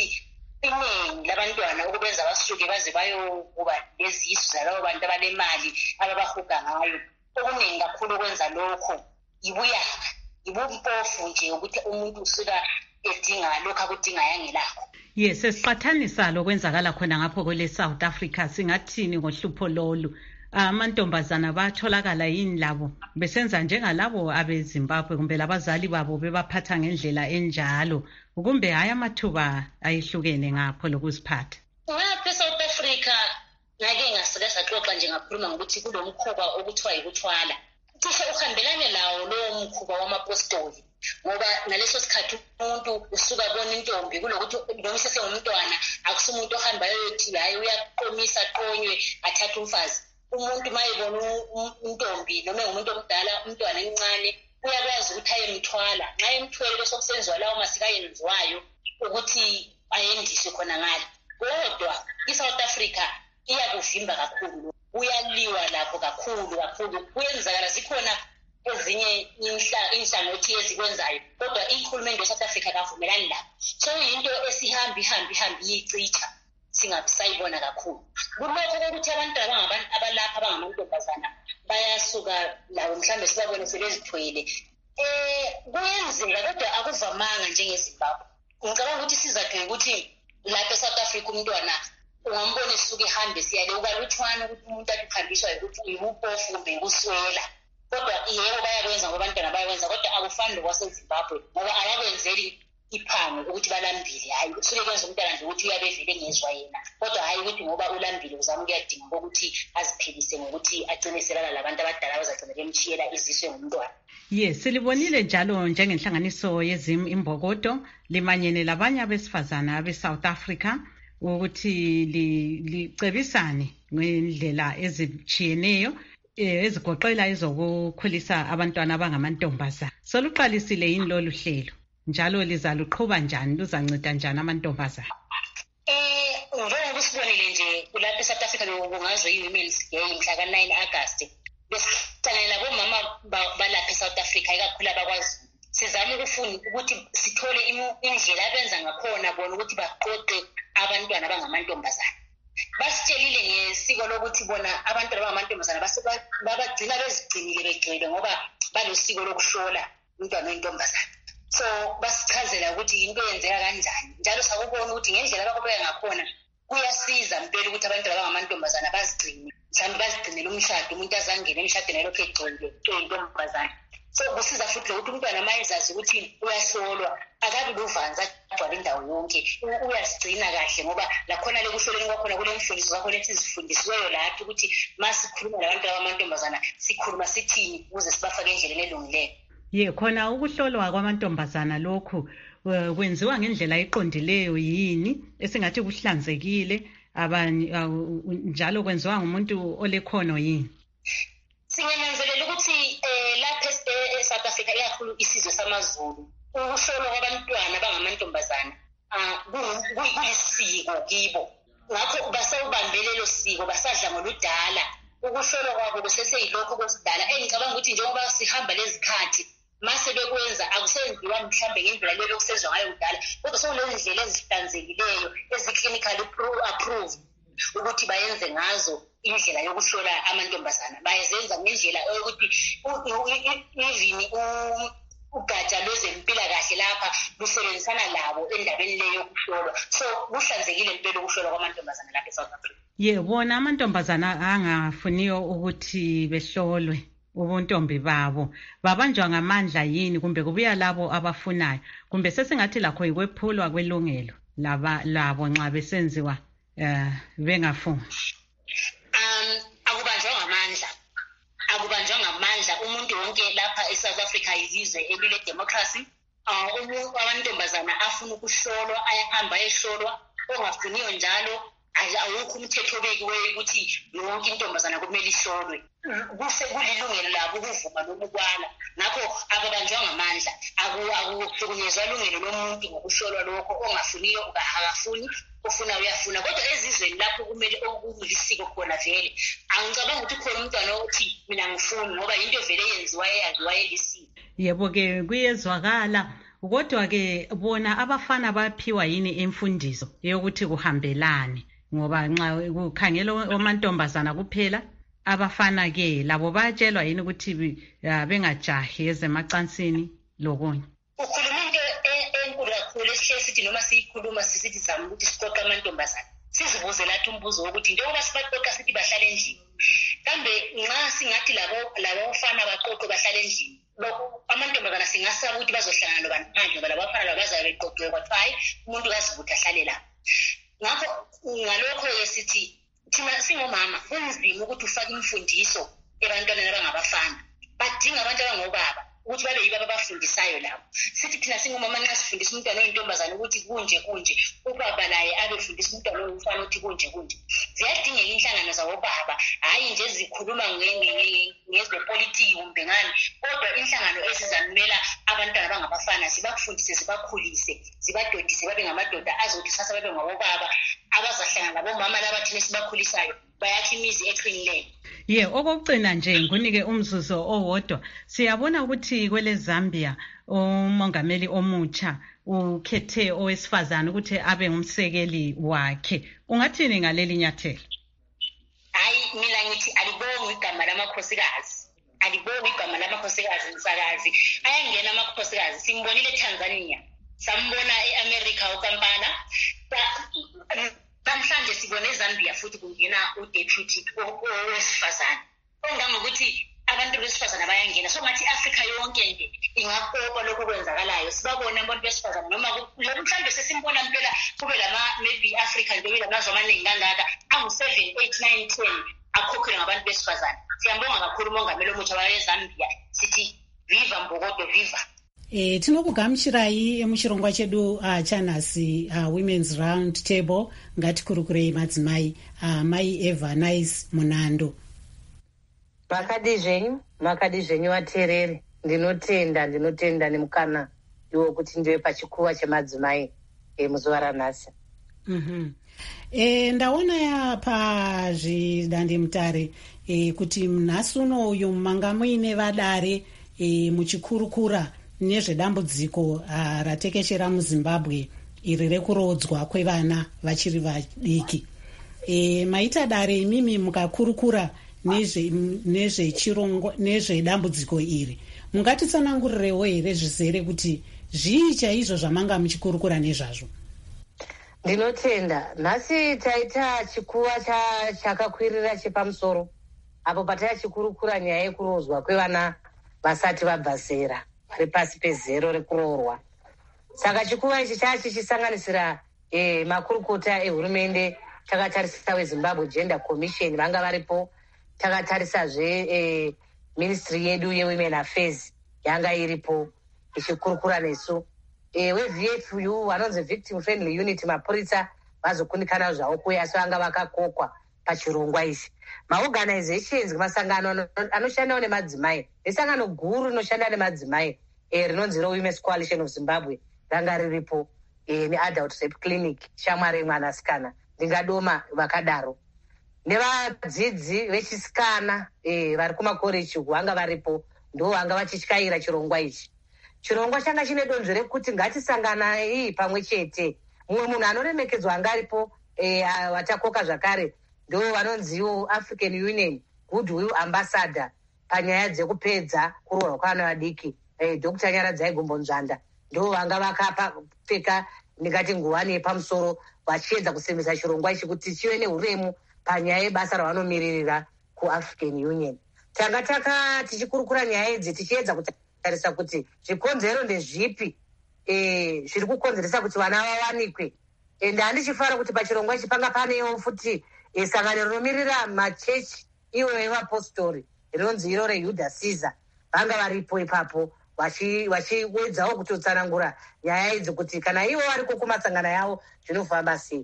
iningi labantwana ukubenza basuke baze bayokuba lezisu zalabo bantu abanemali ababahuga ngayo okuningi kakhulu ukwenza lokho ibuyanga ibumpofu nje ukuthi umuntu usuka edinga lokho akudingayo angelakho. Yes, sesiqathanisa lokwenzakala khona ngapho kwele South Africa singathini ngohlupho lolu amantombazana batholakala yini labo besenza njengalabo abeZimbabwe kumbe labazali babo bebaphatha ngendlela enjalo kumbe haya amathuba ayihlukene ngapho lokuziphatha ngapha eSouth Africa ngake ngasike saxoxa nje ngakhuluma ngokuthi kulomkhuba okuthiwa yikuthwala cishe uhambelane lawo lowo mkhuba wamapostoli ngoba ngaleso sikhathi umuntu usuka bona intombi kunokuthi noma sesengumntwana akusumuntu ohambayo yothi hayi uyaqomisa qonywe athatha umfazi umuntu mayebona intombi noma ngumuntu omdala umntwana encane uyakwazi ukuthi ayemthwala nxa emthwele bese kusenziwa lawo masiko ayenziwayo ukuthi ayendiswe khona ngale kodwa iSouth Africa iyakuvimba kakhulu uyaliwa lapho kakhulu kakhulu kuyenzakala zikhona ezinye inhlangothi ezikwenzayo kodwa ihulumende weSouth Africa kavumelani lapho so into esihambi hambi hambi yicitha singabisayibona kakhulu kulokho ukuthi abantwana abangabantu abalapha abangamantombazana bayasuka lawo mhlambe sibabone sebezithwele eh kuyenzeka kodwa akuvamanga njengeZimbabwe ngicabanga ukuthi sizathu ukuthi lapha eSouth Africa umntwana ungambona esuke ehambe siyale ukaluthwana ukuthi umuntu akuhambiswa ukuthi uyibupofu kumbe ukuswela kodwa yebo bayakwenza ngoba abantwana bayakwenza kodwa akufani lokwaseZimbabwe ngoba abakwenzeli iphango ukuthi balambile hayi usuke kwenza umntwana nje ukuthi uyabevele ngezwa yena kodwa hayi ukuthi ngoba ulambile uzama ukuyadinga ukuthi aziphilise ngokuthi agcine selala labantu abadala abazagcina bemchiyela iziswe ngumntwana. Yes, silibonile njalo njengenhlanganiso yezim imbokodo limanyene labanye abesifazana abeSouth Africa ukuthi licebisane ngendlela ezichiyeneyo ezigoqela ezokukhulisa abantwana abangamantombazana. Soluqalisile yini lolu hlelo njalo lizaluqhuba njani luzanceda njani amantombazana? Eh njengoba sibonile nje kulapha eSouth Africa bekungazwe iWomen's Day mhla ka nine August besihlangana labomama balapha eSouth Africa ikakhulu abakwazi sizama ukufunda ukuthi sithole indlela abenza ngakhona bona ukuthi baqoqe abantwana abangamantombazana. Basitshelile ngesiko lokuthi bona abantwana abangamantombazana babagcina bezigcinile begcwele ngoba balosiko lokuhlola umntwana oyintombazana. So basichazela ukuthi into yenzeka kanjani njalo sakubona ukuthi ngendlela abakubeka ngakhona kuyasiza impela ukuthi abantwana abangamantombazana bazigcine mhlawumbe bazigcinele umshado umuntu azangene emshadweni lokho egcwele intombazana. So kusiza futhi ukuthi umntwana mayezazi ukuthi uyahlolwa akabi luvanza agcwala indawo yonke uyasigcina kahle ngoba lakhona lekuhloleni kwakhona kule mfundiso zakhona esizifundisiweyo lapho ukuthi masikhuluma labantu abamantombazana sikhuluma sithini ukuze sibafake endleleni elungileyo. Ye khona ukuhlolwa kwamantombazana lokhu kwenziwa ngendlela eqondileyo yini esingathi kuhlanzekile abanye njalo kwenziwa ngumuntu olekhono yini? Singenanzelela ukuthi lapha eSouth Africa ikakhulu isizwe samaZulu ukuhlolwa kwabantwana abangamantombazana kuyisiko kibo ngakho basawubambele lelo siko basadla ngoludala ukuhlolwa kwabo kuseseyilokho kwesidala engicabanga ukuthi njengoba sihamba lezikhathi mase bekwenza akusenziwa mhlambe ngendlela leyo okusenzwa ngayo kudala kodwa sokulezindlela ezihlanzekileyo ezi-clinically approved ukuthi bayenze ngazo indlela yokuhlola amantombazana bayenza ngendlela yokuthi even ugatsha lwezempilakahle lapha lusebenzisana labo endabeni leyo yokuhlolwa so kuhlanzekile impela ukuhlolwa kwamantombazana lapha eSouth Africa. Yebo amantombazana angafuniyo ukuthi behlolwe ubuntombi babo babanjwa ngamandla yini kumbe kubuya labo abafunayo kumbe sesingathi lakho ikwephulwa kwelungelo laba labo nxa besenziwa eh bengafuni? Um akubanjwa ngamandla akubanjwa ngamandla umuntu wonke lapha eSouth Africa yizwe elile democracy uh, umuntu amantombazana afuna ukuhlolwa ayahamba ehlolwa ongafuniyo njalo awukho umthetho obekiweyo ukuthi yonke intombazana kumele ihlolwe. Kuse kulilungelo labo ukuvuma noma ukwala. Ngakho akabanjwa ngamandla, akuhlukunyezwa ilungelo lomuntu ngokuhlolwa lokho, ongafuniyo akafuni, ofuna uyafuna. Kodwa ezizweni lapho kumele okulisiko khona vele angicabanga ukuthi khona umntwana othi mina ngifuni ngoba into vele yenziwa eyaziwa elisiko. Yebo ke kuyezwakala. Kodwa ke bona abafana baphiwa yini imfundiso yokuthi kuhambelane, ngoba nxa kukhangela amantombazana kuphela, abafana ke labo bayatshelwa yini ukuthi bengajahi ezemacansini lokunye? Ukhuluma into enkulu kakhulu esihle sithi noma siyikhuluma sisithi zama ukuthi siqoqa amantombazana. Sizibuze lathi umbuzo wokuthi njengoba sibaqoqa sithi bahlale endlini, kambe nxa singathi labo labo bafana baqoqwe bahlale endlini, lokho amantombazana singasaba ukuthi bazohlangana nobani phandle ngoba labo bafana labo bazabe beqoqiwe kwathiwa hayi umuntu kazibuthi ahlale lapho. Ngakho ngalokho-ke sithi thina singomama kunzima ukuthi ufake imfundiso ebantwaneni abangabafana. Badinga abantu abangobaba ukuthi babe yibo ababafundisayo labo. Sithi thina singomama nxa sifundisa umntwana oyintombazane ukuthi kunje kunje, ubaba naye abefundisa umntwana oyimfana ukuthi kunje kunje. Ziyadingeka inhlangano zabobaba, hhayi nje zikhuluma ngezepolitiki kumbe ngani, kodwa inhlangano ezizamela abantwana abangabafana zibafundise, zibakhulise, zibadodise babe ngamadoda azothi sasa babe ngabobaba abazahlangana labomama labathina esibakhulisayo bayakha imizi eqinileyo. Ye, okokucina nje ngunike umzuzu owodwa. Siyabona ukuthi kwele Zambia umongameli omutsha ukhethe owesifazane ukuthi abe ngumsekeli wakhe. Ungathini ngaleli nyathelo? Hayi, mina ngithi alibonge igama lamakhosikazi. Alibonge igama lamakhosikazi msakazi. Ayangena amakhosikazi. Simbonile eTanzania, sambona eAmerica uKampala. Namhlanje sibone eZambia futhi kungena uDeputy owesifazane. Ongangokuthi abantu besifazane bayangena. So ngathi iAfrica yonke nje ingakopa lokho kwenzakalayo. Sibabona abantu besifazane noma mhlawumbe sesimbona impela kube lama maybe Africa nje lamazwe amaningi kangaka angu seven, eight, nine, ten akhokhelwa ngabantu besifazane. Siyambonga kakhulu umongameli omutsha wayeZambia. Sithi viva Mbokodo, viva. E, tinokugamuchirai muchirongwa chedu uh, chanhasi uh, Women's Round Table ngatikurukurei madzimai. uh, Mai Eva Nice Munando. Makadi zvenyu, makadi zvenyu vateereri. Ndinotenda, ndinotenda nemukana iwo kuti ndiwe pachikuva chemadzimai e, muzuva ranhasi. Mm-hmm. E, ndaona ya pazvidandemutare e, kuti nhasi uno uyu manga muine vadare e, muchikurukura nezvedambudziko uh, ratekeshera muZimbabwe iri rekurodzwa kwevana vachiri vadiki. E, maita dare imimi mukakurukura nezvechirongwa nezvedambudziko iri, mungatitsanangurirewo here zvizere kuti zvii chaizvo zvamanga muchikurukura nezvazvo? Ndinotenda nhasi taita chikuva chakakwirira chepamusoro apo pataichikurukura nyaya yekurodzwa kwevana vasati vabva zera, vari pasi pezero rekuroorwa. Saka chikuva ichi chachichisanganisira e, makurukota ehurumende. Takatarisa weZimbabwe Gender Commission vanga varipo. Takatarisazve e, ministry yedu yeWomen Affairs yanga iripo ichikurukura nesu. E, weV F U vanonzi Victim Friendly Unit mapurisa vazokundikana zvavo kuya asi vanga vakakokwa pachirongwa ichi. Maorganizations masangano anoshandawo nemadzimai, nesangano guru rinoshanda nemadzimai e, rinonzi Women's Coalition of Zimbabwe ranga riripo e, neAdult Rape Clinic shamwari mwanasikana ndingadoma vakadaro, nevadzidzi vechisikana e, vari kumakoreji vanga varipo, ndo vanga vachityaira chirongwa ichi. Chirongwa changa chine donzvo rekuti ngatisanganai pamwe chete. Mumwe munhu anoremekedzwa anga aripo e, vatakoka zvakare ndo vanonziwo African Union Goodwill Ambassador panyaya dzekupedza kuroorwa kwavana vadiki, e, Doctor Nyaradzai Gombonzvanda ndo vanga vakapfeka ndingati nguwani yepamusoro vachiedza kusimbisa chirongwa ichi kuti chive neuremu panyaya yebasa ravanomiririra kuAfrican Union. Tanga taka tichikurukura nyaya idzi tichiedza kutarisa kuti zvikonzero ndezvipi e, zviri kukonzeresa kuti vana vawanikwe. Ende handichifara kuti pachirongwa ichi panga panewo futi e, sangano rinomirira machechi iwo evapostori rinonzi iro reYuda Caesar vanga varipo ipapo vachiwedzawo kutotsanangura nyaya idzi kuti kana ivo variko kumasangano yavo zvinofamba sei.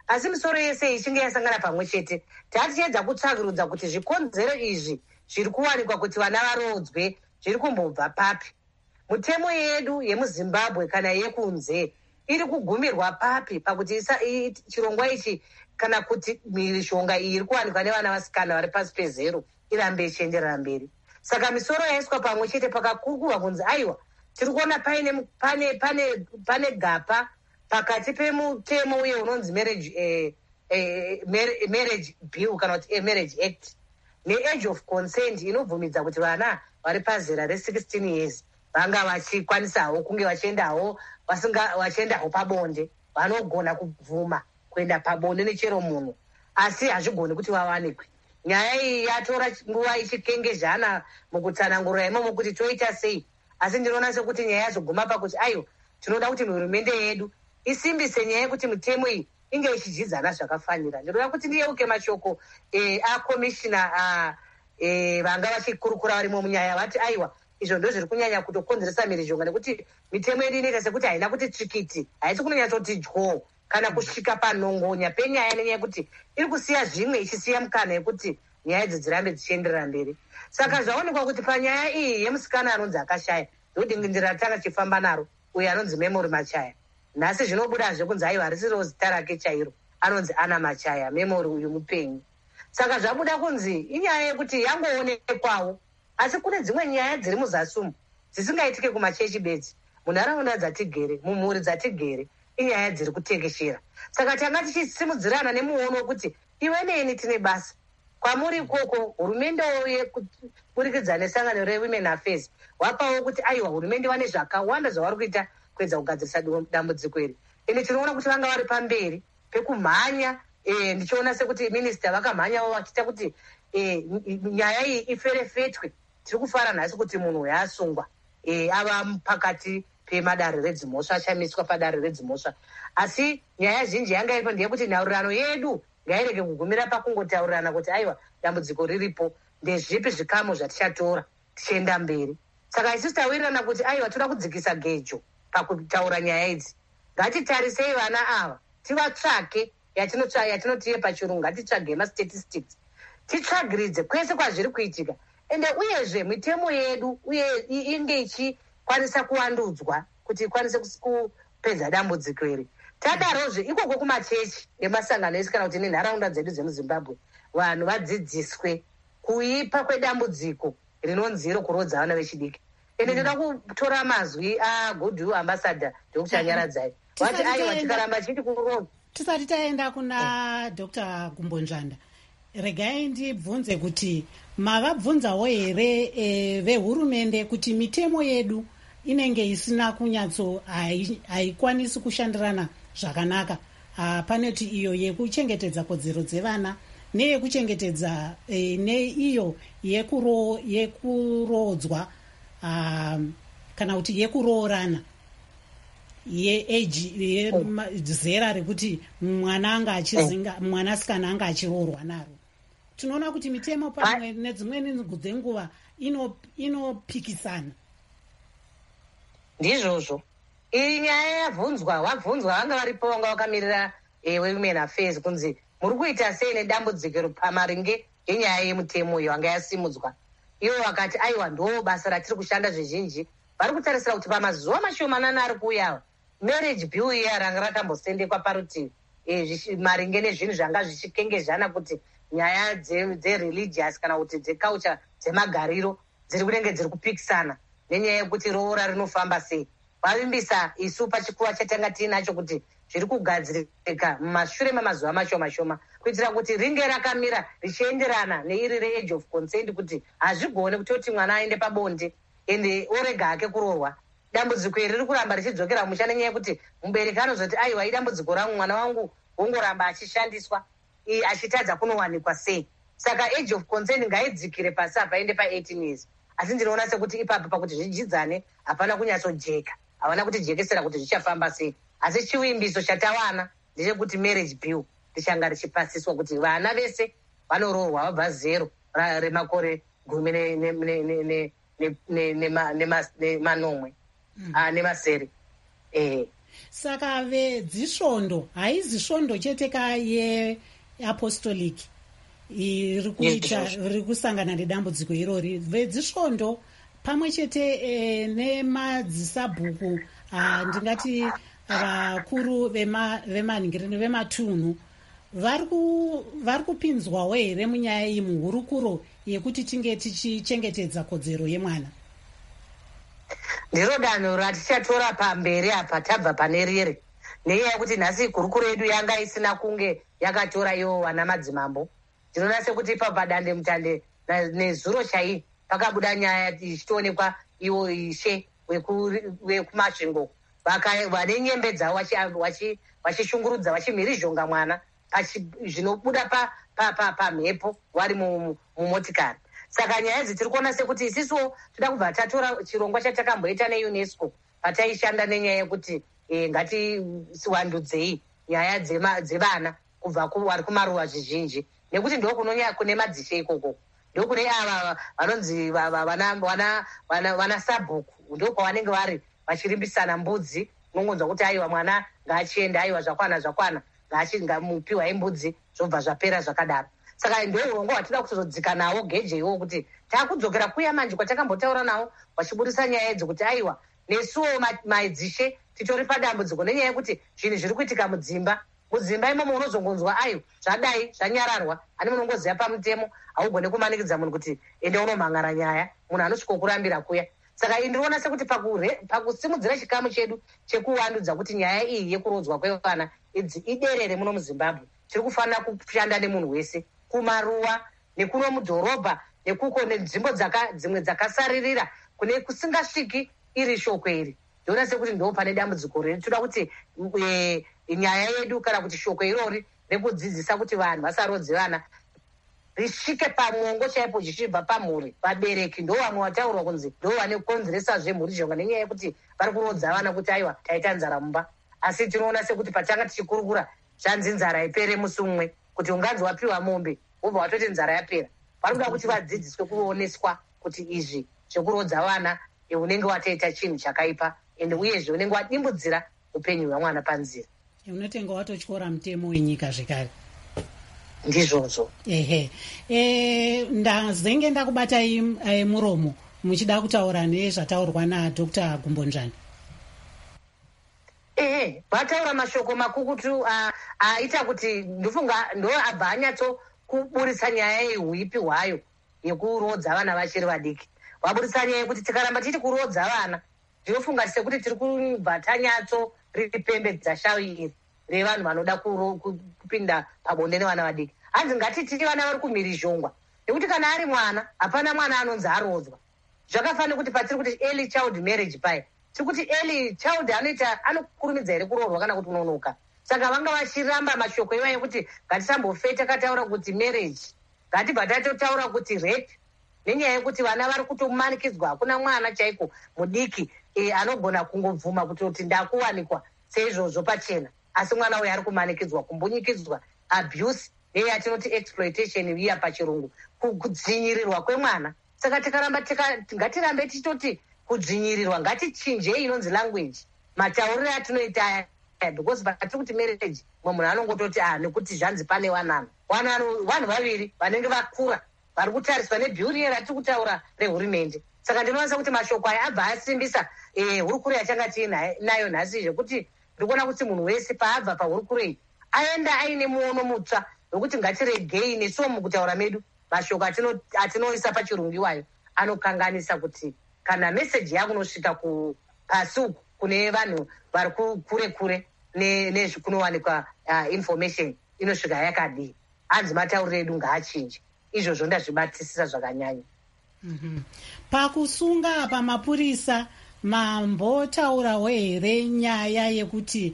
asi misoro yese ichinge yasangana pamwe chete tatiedza kutsvagurudza kuti zvikonzero izvi zviri kuwanikwa kuti vana varodzwe zviri kumbobva papi. Mitemo yedu yemuzimbabwe kana yekunze iri kugumirwa papi pakuti chirongwa ichi kana kuti mishonga iyi iri kuwanikwa nevana vasikana vari pasi pezero irambe ichienderera mberi. Saka misoro yaiswa pamwe chete pakakurukura kunzi aiwa tiri kuona pane pane pane pane gapa pakati pemutemo uye unonzi marriage eh, eh, marriage bill kana kuti eh, marriage act neage of consent inobvumidza kuti vana vari pazera re16 years vanga vachikwanisawo kunge vachiendawo vasinga vachiendawo pabonde vanogona kubvuma kuenda pabonde nechero munhu asi hazvigoni kuti vawanikwe. Nyaya iyi yatora nguva ichikengezhana mukutsanangurira imomo kuti toita sei, asi ndinoona sekuti nyaya yazoguma pakuti aiwa tinoda kuti hurumende yedu isimbise nyaya yekuti mitemo iyi inge ichidyidzana zvakafanira. Ndinoda kuti ndiyeuke mashoko eh, akomishina ah, eh, vanga vachikurukura varimo munyaya vati aiwa izvo ndo zviri kunyanya kutokonzeresa mhirizhonga nekuti mitemo yedu inoita sekuti haina kuti tsikiti, haisi kunonyatsoti dyo kana kusvika panhongonya penyaya nenyaya yekuti iri kusiya zvimwe ichisiya mukana yekuti nyaya idzi dzirambe dzichienderera mberi. Saka zvaonekwa kuti panyaya iyi yemusikana anonzi akashaya ndodingindira ratanga chifamba naro uyo anonzi Memory Machaya, nhasi zvinobudazve kunzi aiwa harisiro zita rake chairo, anonzi Ana Machaya, Memory uyu mupenyu. Saka zvabuda kunzi inyaya yekuti yangoonekwawo, asi kune dzimwe nyaya dziri muzasumu dzisingaitike kumachechi bedzi, munharaunda dzatigere, mumhuri dzatigere, inyaya dziri kutekeshera. Saka tanga tichisimudzirana nemuono wekuti iwe neni tine basa kwamuri ikoko. Hurumende yekuburikidza nesangano reWomen Affairs wapawo kuti aiwa hurumende vane zvakawanda zvavari kuita kuedza kugadzirisa dambudziko iri, ende tinoona kuti vanga vari pamberi pekumhanya. E, ndichiona sekuti minista vakamhanyawo vachiita kuti e, nyaya iyi iferefetwe. Tiri kufara nhasi kuti munhu yaasungwa e, ava pakati pemadare redzimhosva, achamiswa padare redzimhosva. Asi nyaya zhinji yanga iripo ndeyekuti nhaurirano yedu ngairege kugumira pakungotaurirana kuti aiwa dambudziko riripo, ndezvipi zvikamu zvatichatora tichienda mberi. Saka isusu tawirirana kuti aiwa toda kudzikisa gejo pakutaura nyaya idzi. Ngatitarisei vana ava tivatsvake, yatinotiye pachirungu ngatitsvage mastatistics, titsvagiridze kwese kwazviri kuitika, ende uyezve mitemo yedu uye inge ichikwanisa kuvandudzwa kuti ikwanise kupedza dambudziko iri. Tadarozve ikoko kumachechi nemasangano esi kana kuti nenharaunda dzedu dzemuzimbabwe vanhu vadzidziswe kuipa kwedambudziko rinonzi rokurodza vana vechidiki. Ende ndoda kutora mazwi aGoodwill Ambassador ndokuti anyaradzai vati aiwa tikaramba chiti kurodzwa. Tisati taenda kuna Doctor Gumbonzvanda, regai ndibvunze kuti mavabvunzawo here e, vehurumende kuti mitemo yedu inenge isina kunyatso, haikwanisi kushandirana zvakanaka uh, panoti iyo yekuchengetedza kodzero dzevana neyekuchengetedza e, neiyo yekuro, yekurodzwa uh, kana kuti yekuroorana yeage yezera rekuti mwana anga achizinga mwana asikana anga achiroorwa naro. Tinoona kuti mitemo pamwe nedzimweni dzenguva inopikisana. Ndizvozvo iyi nyaya yabvunzwa, wabvunzwa vanga varipo vanga vakamirira weWomen Affairs kunzi muri kuita sei nedambudziko pamaringe yenyaya yemutemo iyo vanga yasimudzwa. Ivo vakati aiwa ndo basa ratiri kushanda zvizhinji, vari kutarisira kuti pamazuva mashomanana ari kuuya marriage bill iya ranga rakambosendekwa parutivi e, maringe nezvinhu zvanga zvichikengezhana kuti nyaya dzereligious kana kuti dzeculture dzemagariro dziri kunenge dziri kupikisana nenyaya yekuti roora rinofamba sei. Vavimbisa isu pachikuva chatanga tiinacho kuti zviri kugadzirika mumashure memazuva mashoma shoma kuitira kuti ringe rakamira richienderana neiri reage of consent, kuti hazvigone kutoti mwana aende pabonde ende orega hake kuroorwa. Dambudziko iri riri kuramba richidzokera musha nenyaya yekuti mubereki anozoti aiwa idambudziko rangu mwana wangu wongoramba achishandiswa achitadza kunowanikwa sei. Saka age of consent ngaidzikire pasi apaende pa-eighteen years. Asi ndinoona sekuti ipapo pakuti zvidyidzane hapana kunyatsojeka, havana kutijekesera kuti zvichafamba sei. Asi chiwimbiso chatawana ndechekuti marriage bill richanga richipasiswa kuti vana vese vanoroorwa vabva zero remakore gumi nemanomwe nemasere. saka vedzisvondo haizi svondo chete ka yeapostolic iri kuita riri kusangana nedambudziko irori, vedzisvondo pamwe chete e, nemadzisabhuku ndingati vakuru vemanhingiriro vematunhu vari kupinzwawo here munyaya iyi muhurukuro yekuti tinge tichichengetedza kodzero yemwana? ndiro danho ratichatora pamberi apa tabva pane riri, nenyaya yekuti nhasi gurukuro yedu yanga isina kunge yakatora ivo vana madzimambo. ndinoona sekuti ipa padande mutande nezuro chai pakabuda nyaya ichitoonekwa ivo ishe wekumasvingo vane nyembe dzavo vachishungurudza vachimhirizhonga mwana zvinobuda pamhepo vari mumotikari. Saka nyaya idzi tiri kuona sekuti isiso toda kubva tatora chirongwa chatakamboita neunesco pataishanda nenyaya yekuti e, ngatiwandudzei nyaya dzevana kubva vari kumaruva zvizhinji, nekuti ndo kune madzishe ikoko, ndo kune ava vanonzi vana sabhuku, ndo kwavanenge vari vachirimbisana mbudzi. Unongonzwa kuti aiwa mwana ngaachienda, aiwa zvakwana zvakwana ngamupiwa imbudzi, zvobva zvapera zvakadaro. Saka ndo urongwa hwatida kutozodzika nawo geje iwo kuti takudzokera kuya manje kwatakambotaura nawo vachiburisa nyaya idzi kuti aiwa nesuwo madzishe titori padambudziko nenyaya yekuti zvinhu zviri kuitika mudzimba mudzimba imomo unozongonzwa ayo zvadai zvanyararwa, ani munongoziva pamutemo haugone kumanikidza munhu kuti ende unomhangara nyaya, munhu anosvika kurambira kuya. Saka ndinoona sekuti pakusimudzira chikamu chedu chekuwandudza kuti nyaya iyi yekurodzwa kwevana iderere muno muzimbabwe, tiri kufanira kushanda nemunhu wese, kumaruwa nekuno mudhorobha nekuko nenzvimbo dzimwe dzakasaririra kune kusingasviki iri shoko iri. Ndinoona sekuti ndo pane dambudziko riri, toda kuti e, nyaya yedu kana kuti shoko irori rekudzidzisa kuti vanhu vasarodze vana risvike pamongo chaipo zvichibva pamhuri. Vabereki ndo vamwe vataurwa kunzi ndo vane kukonzeresa zvemhirizhonga nenyaya yekuti vari kurodza vana kuti aiwa taita nzara mumba. Asi tinoona sekuti patanga tichikurukura zvanzi nzara ipere musi umwe, kuti unganzi wapiwa mombe wobva watoti nzara yapera. Vari kuda kuti vadzidziswe kuoneswa kuti izvi zvekurodza vana unenge watoita chinhu chakaipa ende uyezve unenge wadimbudzira upenyu hwemwana panzira. Unotenga watotyora mutemo wenyika zvekare. Ndizvozvo. Ehe. E, ndazenge ndakubatai e, muromo muchida kutaura nezvataurwa naDr Gumbonjani. Ehe, vataura mashoko makukutu aita kuti ndofunga ndo abva anyatso kuburisa nyaya yehuipi hwayo yekurodza vana vachiri vadiki. Waburisa nyaya yekuti tikaramba titi kurodza vana ndinofunga sekuti tiri kubva tanyatso riri pembedza shawiri revanhu vanoda kupinda pabonde nevana vadiki. Hanzi ngatitiri vana vari kumhirizhongwa, nekuti kana ari mwana hapana mwana anonzi arodzwa. Zvakafanira kuti patiri kuti early child marriage paya tiri kuti early child anoita anokurumidza here kuroorwa kana kuti unonoka. Saka vanga vachiramba mashoko iwayo ekuti ngatisambofei takataura kuti marriage, ngatibva tatotaura kuti rape, nenyaya yekuti vana vari kutomanikidzwa. Hakuna mwana chaiko mudiki e, anogona kungobvuma kutoti ndakuwanikwa seizvozvo pachena, asi mwana uyu ari kumanikidzwa, kumbunyikidzwa, abuse neyatinoti exploitation iya pachirungu, kudzvinyirirwa kwemwana. Saka tikaramba ngatirambe tichitoti kudzvinyirirwa, ngatichinjei inonzi language, matauriro atinoita aya, because patiri kuti marriage munhu anongototi ah nekuti zvanzi pane wanano wanano vanhu vaviri vanenge vakura vari kutariswa nebhiuri ratiri kutaura rehurumende. Saka ndinowanza kuti mashoko aya abva asimbisa eh, hurukuro yatanga tiinayo nhasi zvekuti ndikuona kuti munhu wese paabva pahurukuro iyi aenda aine muono mutsva wekuti ngatiregei nesuwo mukutaura medu mashoko atinoisa pachirungu iwayo anokanganisa kuti kana meseji yakunosvika pasi uku kune vanhu vari kure kure nezvikunowanikwa uh, information inosvika yakadii. Hanzi matauriro edu ngaachinje. Izvozvo ndazvibatisisa zvakanyanya. Mm-hmm. Pakusunga pamapurisa mambotaurawo here nyaya yekuti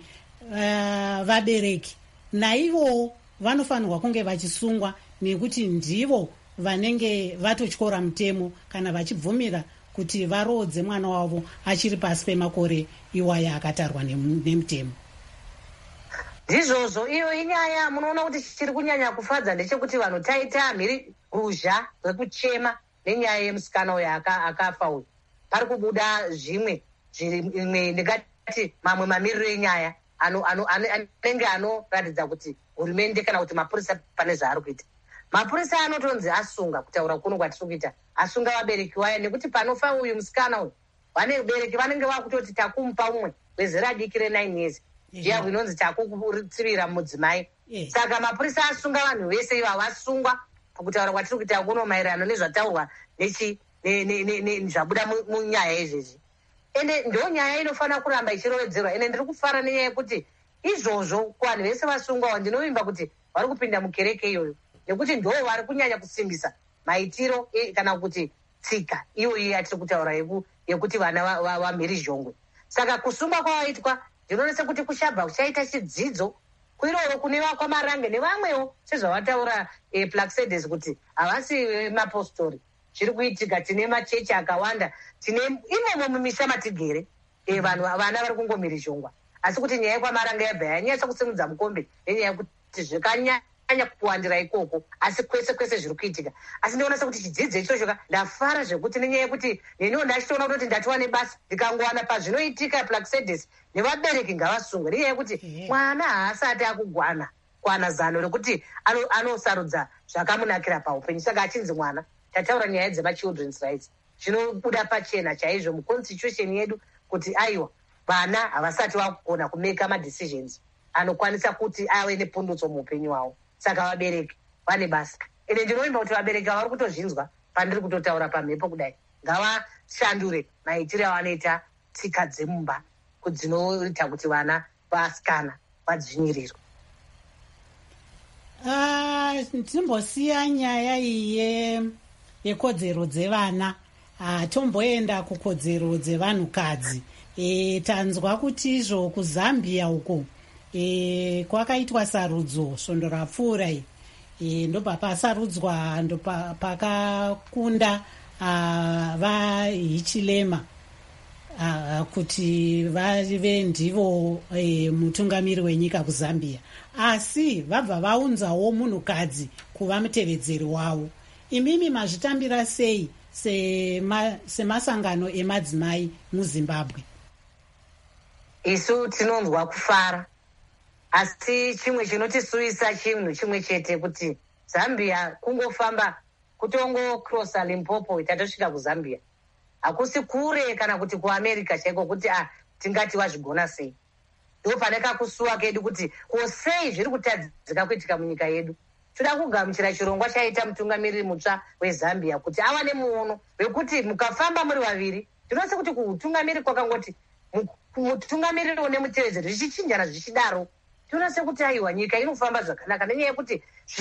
uh, vabereki naivo vanofanirwa kunge vachisungwa nekuti ndivo vanenge vatotyora mutemo kana vachibvumira kuti varodze mwana wavo achiri pasi pemakore iwaya akatarwa nemutemo. Ndizvozvo iyo inyaya munoona kuti chiri kunyanya kufadza ndechekuti vanhu taita mhiri ruzha rwekuchema nenyaya yemusikana uyo akafa uyu. Pari kubuda zvimwe zvimwe tingati mamwe mamiriro enyaya anenge anoratidza kuti hurumende kana kuti mapurisa pane zvaari kuita. Mapurisa anotonzi asunga, kutaura kuno kwatiri kuita, asunga vabereki vaya, nekuti panofa uyu musikana uyu vabereki vanenge vakutoti takumupa umwe wezera diki renine years zviya zvinonzi takutsivira mudzimai. Saka mapurisa asunga vanhu vese ivo vasungwa kutaura kwatiri kuita kuno maererano nezvataurwa zvabuda munyaya izvezvi. Ende ndo nyaya inofanira kuramba ichirovedzerwa. Ende ndiri kufara nenyaya yekuti izvozvo kuvanhu vese vasungwawo ndinovimba kuti vari kupinda mukereke iyoyo, nekuti ndo vari kunyanya kusimbisa maitiro kana kuti tsika iyoyi yatiri kutaura yekuti vana vamhiri zhongwe. Saka kusungwa kwavaitwa ndinoonesa kuti kushabva kuchaita chidzidzo kuirovo kune vakwamarange nevamwewo sezvavataura Plaxides kuti havasi mapostori. Zviri kuitika, tine machechi akawanda, tine imomo mumisha matigere vanhu vana vari kungomhiri zhongwa, asi kuti nyaya yekwamaranga yabva yanyatsa kusimudza mukombe nenyaya yekuti zvikanyanya kuwandira ikoko, asi kwese kwese zviri kuitika. Asi ndinoonesa kuti chidzidzo ichocho ndafara zvekuti nenyaya yekuti neniwo ndachitoona kuti ndatiwa nebasa ndikangowana pazvinoitika Plaxides nevabereki ngavasungwe, nenyaya yekuti mwana haasati akugwana kuwana zano rekuti anosarudza zvakamunakira paupenyu. Saka achinzi mwana, tataura nyaya dzemachildren's rights, zvinobuda pachena chaizvo muconstitution yedu kuti aiwa vana havasati vakugona kumeka madecisions anokwanisa kuti ave nepundutso muupenyu hwavo. Saka vabereki vane basa. Ende ndinoimba kuti vabereki vari kutozvinzwa pandiri kutotaura pamhepo kudai, ngavashandure maitiro avanoita tsika dzemumba dzinoita kuti vana vasikana vadzvinyirirwe. Timbosiya nyaya iyi yekodzero dzevana, tomboenda kukodzero dzevanhukadzi. E, tanzwa kuti izvo kuZambia uko e, kwakaitwa sarudzo svondo rapfuura iyi, e, ndobva pasarudzwa ndo pakakunda vahichilema kuti vave ndivo e, mutungamiri wenyika kuZambia, asi vabva vaunzawo munhukadzi kuva mutevedzeri wavo. Imimi mazvitambira sei semasangano emadzimai muZimbabwe? Isu tinonzwa kufara, asi chimwe chinotisuisa chinhu chimwe chete, kuti Zambia kungofamba kutongokrosa Limpopo tatosvika kuZambia, hakusi kure kana kuti kuAmerica chaiko kuti ah tingati wazvigona sei. Ndo pane kakusuwa kedu kuti kosei zviri kutadzika kuitika munyika yedu. Toda kugamuchira chirongwa chaita mutungamiriri mutsva weZambia kuti awane muono wekuti mukafamba muri vaviri, ndinoona kuti kutungamiriri kwakangoti mutungamiriri une mutevedzeri zvichichinjana zvichidaro, ndinoona kuti aiwa nyika inofamba zvakanaka, nenyaya yekuti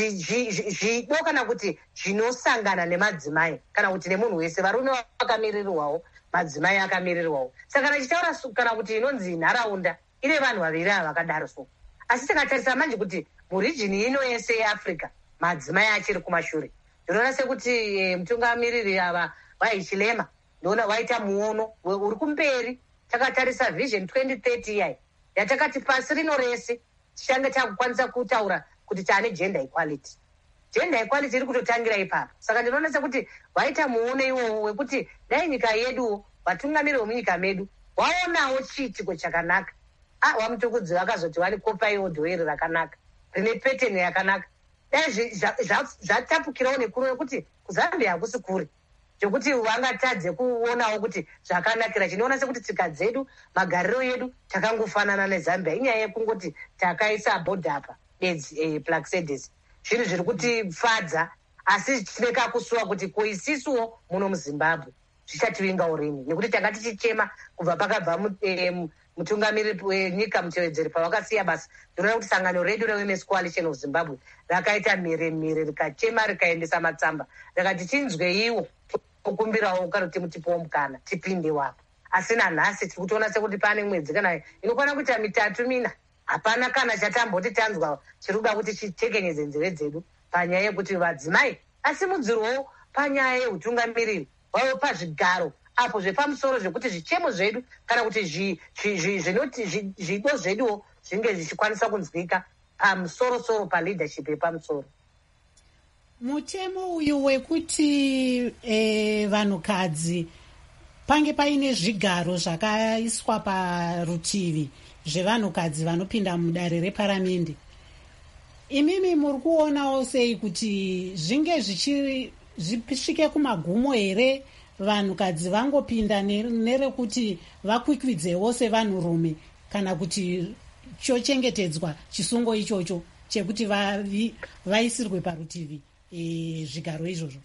zvido kana kuti zvinosangana nemadzimai kana kuti nemunhu wese, varume vakamirirwawo, madzimai akamirirwawo. Saka nachitaura kana kuti inonzi nharaunda ine vanhu vaviri ava vakadaro so. Asi tikatarisa manje kuti murijini ino yese yeAfrica madzimai achiri kumashure, ndinoona sekuti e, mutungamiriri ava vahichilema ndoona waita muono uri kumberi. Takatarisa vision twenty thirty yai yatakati pasi rino rese tichange takukwanisa kutaura kuti taane gender equality. Gender equality iri kutotangira ipapo. Saka ndinoona sekuti waita muono iwowo wekuti dai nyika yedu vatungamiriri vemunyika medu waonawo chiitiko chakanaka, ah vamutukudzi vakazoti vane kopa iodho iri rakanaka rine peteni yakanaka, dai zvatapukirawo nekuru yekuti kuZambia hakusi kuri zvekuti vangatadze kuonawo kuti zvakanakira. Chinoona sekuti tsika dzedu, magariro edu takangofanana neZambia. Inyaya yekungoti takaisa bhodha apa bedzi eh, Plaxides, zvinhu zviri kutifadza, asi tine kakusuwa kuti kuisisuwo muno muZimbabwe zvichativingawo rini, nekuti tanga tichichema kubva pakabva eh, mutungamiriri wenyika mutevedzeri pavakasiya basa. Ndinoona kuti sangano redu reWomen's Coalition of Zimbabwe rakaita mhere mhere rikachema rikaendesa matsamba rakati tinzwe iwo kukumbirawo kana kuti mutipowo mukana tipinde wapo. Asi nanhasi tiri kutoona sekuti pane mwedzi kana inokwana kuita mitatu mina hapana kana chatamboti tanzwa chiri kuda kuti chitekenyedze nzeve dzedu panyaya yekuti vadzimai asimudzirwewo panyaya yeutungamiriri wavo pazvigaro apo zvepamusoro zvekuti zvichemo zvedu kana kuti zvinoti zvido zveduwo zvinge zvichikwanisa kunzwika pamusoro-soro paleadership yepamusoro. Mutemo uyu wekuti e, vanhukadzi pange paine zvigaro zvakaiswa parutivi zvevanhukadzi vanopinda mudare reparamende. Imimi muri kuonawo sei kuti zvinge zvisvike kumagumo here vanhukadzi vangopinda nerekuti vakwikwidzewo sevanhurume, kana kuti chochengetedzwa chisungo ichocho chekuti vaisirwe parutivi e, zvigaro izvozvo?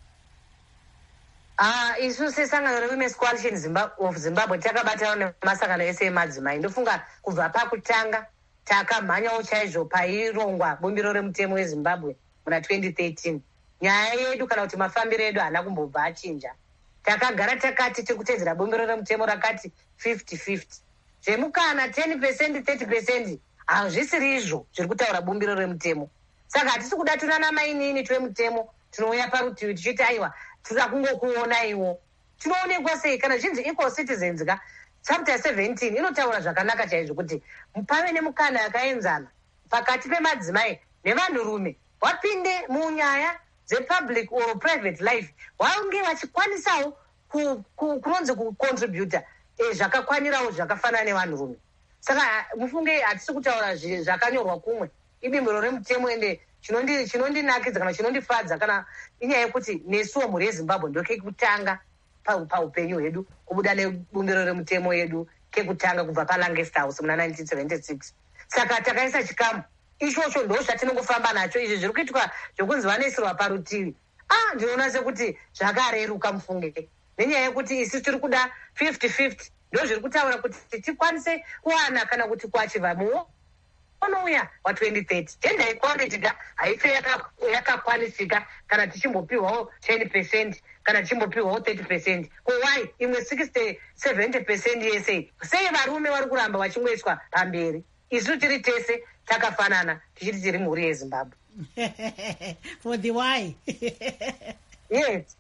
Ah, isu sesangano reWomen's Coalition of Zimbabwe takabatana nemasangano ese emadzimai. Ndofunga kubva pakutanga takamhanyawo chaizvo pairongwa bumbiro remutemo weZimbabwe muna twenty thirteen. Nyaya yedu kana kuti mafambiro edu haana kumbobva achinja. Takagara takati tikutedzera bumbiro remutemo rakati fifty fifty. Zvemukana ten percent thirty percent hazvisiri izvo zviri kutaura bumbiro remutemo. Saka hatisi kudaturana mainini twemutemo tinouya parutivi tichiti aiwa tinoda kungokuona iwo. Tinoonekwa sei kana zvinzi equal citizens ka chapter seventeen inotaura zvakanaka chaizvo kuti pave nemukana yakaenzana pakati pemadzimai nevanhurume wapinde munyaya dzepublic or private life vange vachikwanisawo kunonzi kucontributa zvakakwanirawo zvakafanana nevanhurume. Saka mufunge hatisi kutaura zvakanyorwa kumwe. Ibumbiro remutemo ende chinondinakidza kana chinondifadza kana inyaya yekuti nesuwo mhuri yeZimbabwe ndokekutanga paupenyu hwedu kubuda nebumbiro remutemo yedu kekutanga kubva paLangest House muna nineteen seventy-six. Saka takaisa chikamu ichocho ndo zvatinongofamba nacho. Izvi zviri kuitwa zvokunzi vanoisirwa parutivi, ah ndinoona sekuti zvakareruka mufunge, nenyaya yekuti isi tiri kuda fifty fifty. Ndo zviri kutaura kuti tikwanise kuwana kana kuti kuachiva muwo onouya wa twenty thirty. Gender equality ka haife yakakwanisika kana tichimbopiwawo ten percent kana tichimbopiwawo thirty percent. Why imwe sixty seventy percent yese sei varume vari kuramba vachingoiswa pamberi? Isu tiri tese takafanana tichiti tiri mhuri yeZimbabwe. For the why? Yes.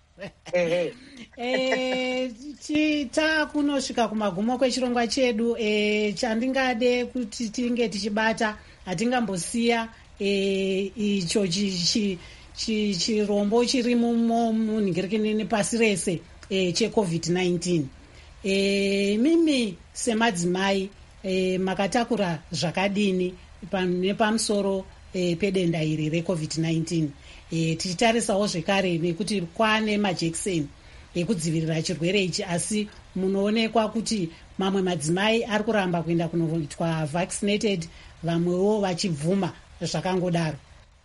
Eh, takunosvika kumagumo kwechirongwa chedu. Eh, chandingade kuti tinge tichibata, hatingambosiya eh, icho chirombo chiri munhingirikini pasi rese eh, checovid nineteen. Eh, mimi semadzimai eh, makatakura zvakadini nepamusoro eh, pedenda iri recovid nineteen? E, tichitarisawo zvekare nekuti kwane majekiseni ekudzivirira chirwere ichi, asi munoonekwa kuti mamwe madzimai ari kuramba kuenda kunoitwa vaccinated, vamwewo vachibvuma zvakangodaro.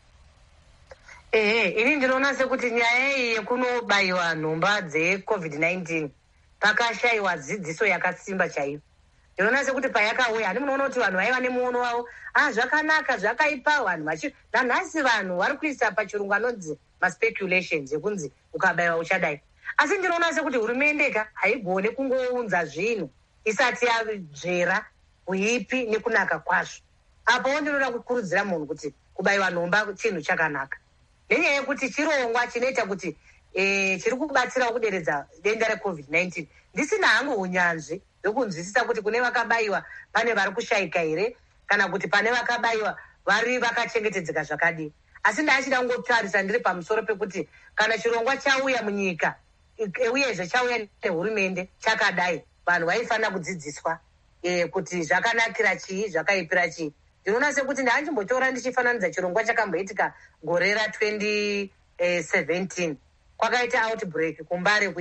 Ehe, ini ndinoona sekuti nyaya iyi yekunobayiwa nhomba dzecovid nineteen pakashayiwa dzidziso yakasimba chaiyo. Ndinoona sekuti payakauya handi munoona kuti vanhu vaiva nemuono wavo, ah zvakanaka zvakaipa vanhu vachi nanhasi vanhu vari kuisa pachirungu anonzi maspeculations ekunzi ukabayiwa uchadai. Asi ndinoona sekuti hurumende ka haigone kungounza zvinhu isati yadzvera uipi nekunaka kwazvo. Apo ndinoda kukurudzira munhu kuti kubayiwa nhomba chinhu chakanaka, nenyaya yekuti chirongwa chinoita kuti eh, chiri kubatsira kuderedza denda recovid nineteen. Ndisina hangu unyanzvi hwekunzwisisa kuti kune vakabayiwa pane vari kushayika here kana kuti pane vakabayiwa vari vakachengetedzeka zvakadii. Asi ndachida kungotarisa ndiri pamusoro pekuti kana chirongwa chauya munyika uyezve chauya nehurumende chakadai, vanhu vaifanira kudzidziswa e, kuti zvakanakira chii zvakaipira chii. Ndinoona sekuti ndachimbotora ndichifananidza chirongwa chakamboitika gore ratwenty seventeen. Kwakaita outbreak kumbare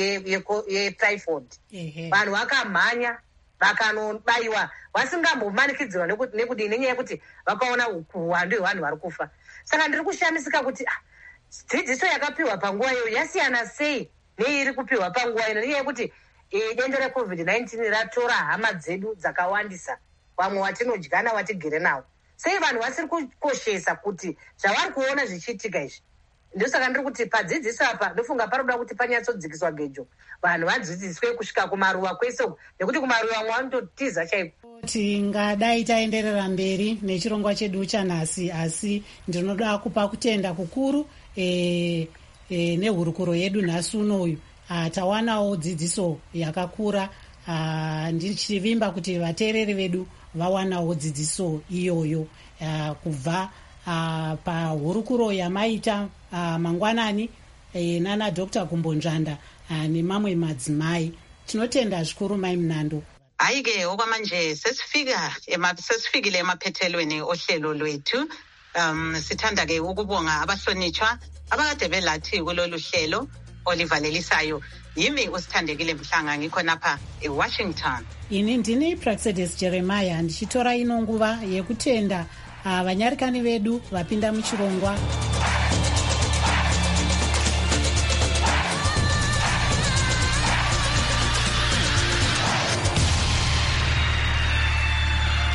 yetyphoid. Vanhu vakamhanya vakanobayiwa vasingambomanikidzirwa nekudii, nenyaya yekuti vakaona uwandu hwevanhu vari kufa. Saka ndiri kushamisika kuti ah, dzidziso yakapiwa panguva iyo yasiyana sei neiri kupiwa panguva ino, nenyaya yekuti e, denda recovid nineteen ratora hama dzedu dzakawandisa, vamwe watinodyana watigere nawo. Sei vanhu vasiri kukoshesa kuti zvavari kuona zvichiitika izvi? Ndosaka ndiri kuti padzidziso apa ndofunga paroda kuti panyatsodzikiswa gejo, vanhu vadzidziswe kusvika kumaruva kwese, nekuti kumaruva mwanototiza chaiko. Tingadai taenderera mberi nechirongwa chedu chanhasi, asi ndinoda kupa kutenda kukuru e, e, nehurukuro yedu nhasi unoyu. Tawanawo dzidziso yakakura, ndichivimba kuti vateereri vedu vawanawo dzidziso iyoyo a, kubva a, pahurukuro yamaita a, mangwanani e, nana Doctor Kumbonzvanda nemamwe madzimai. tinotenda zvikuru mai Mnando. Hayi ke okwamanje sesifika sesifikile emaphethelweni ohlelo lwethu. Um sithanda ke ukubonga abahlonitshwa abakade belathi kulolu hlelo olivalelisayo. Yimi usithandekile Mhlanga ngikho napha eWashington. Ini ndini Praxedes Jeremiah ndichitora ino nguva yekutenda vanyarikani vedu vapinda muchirongwa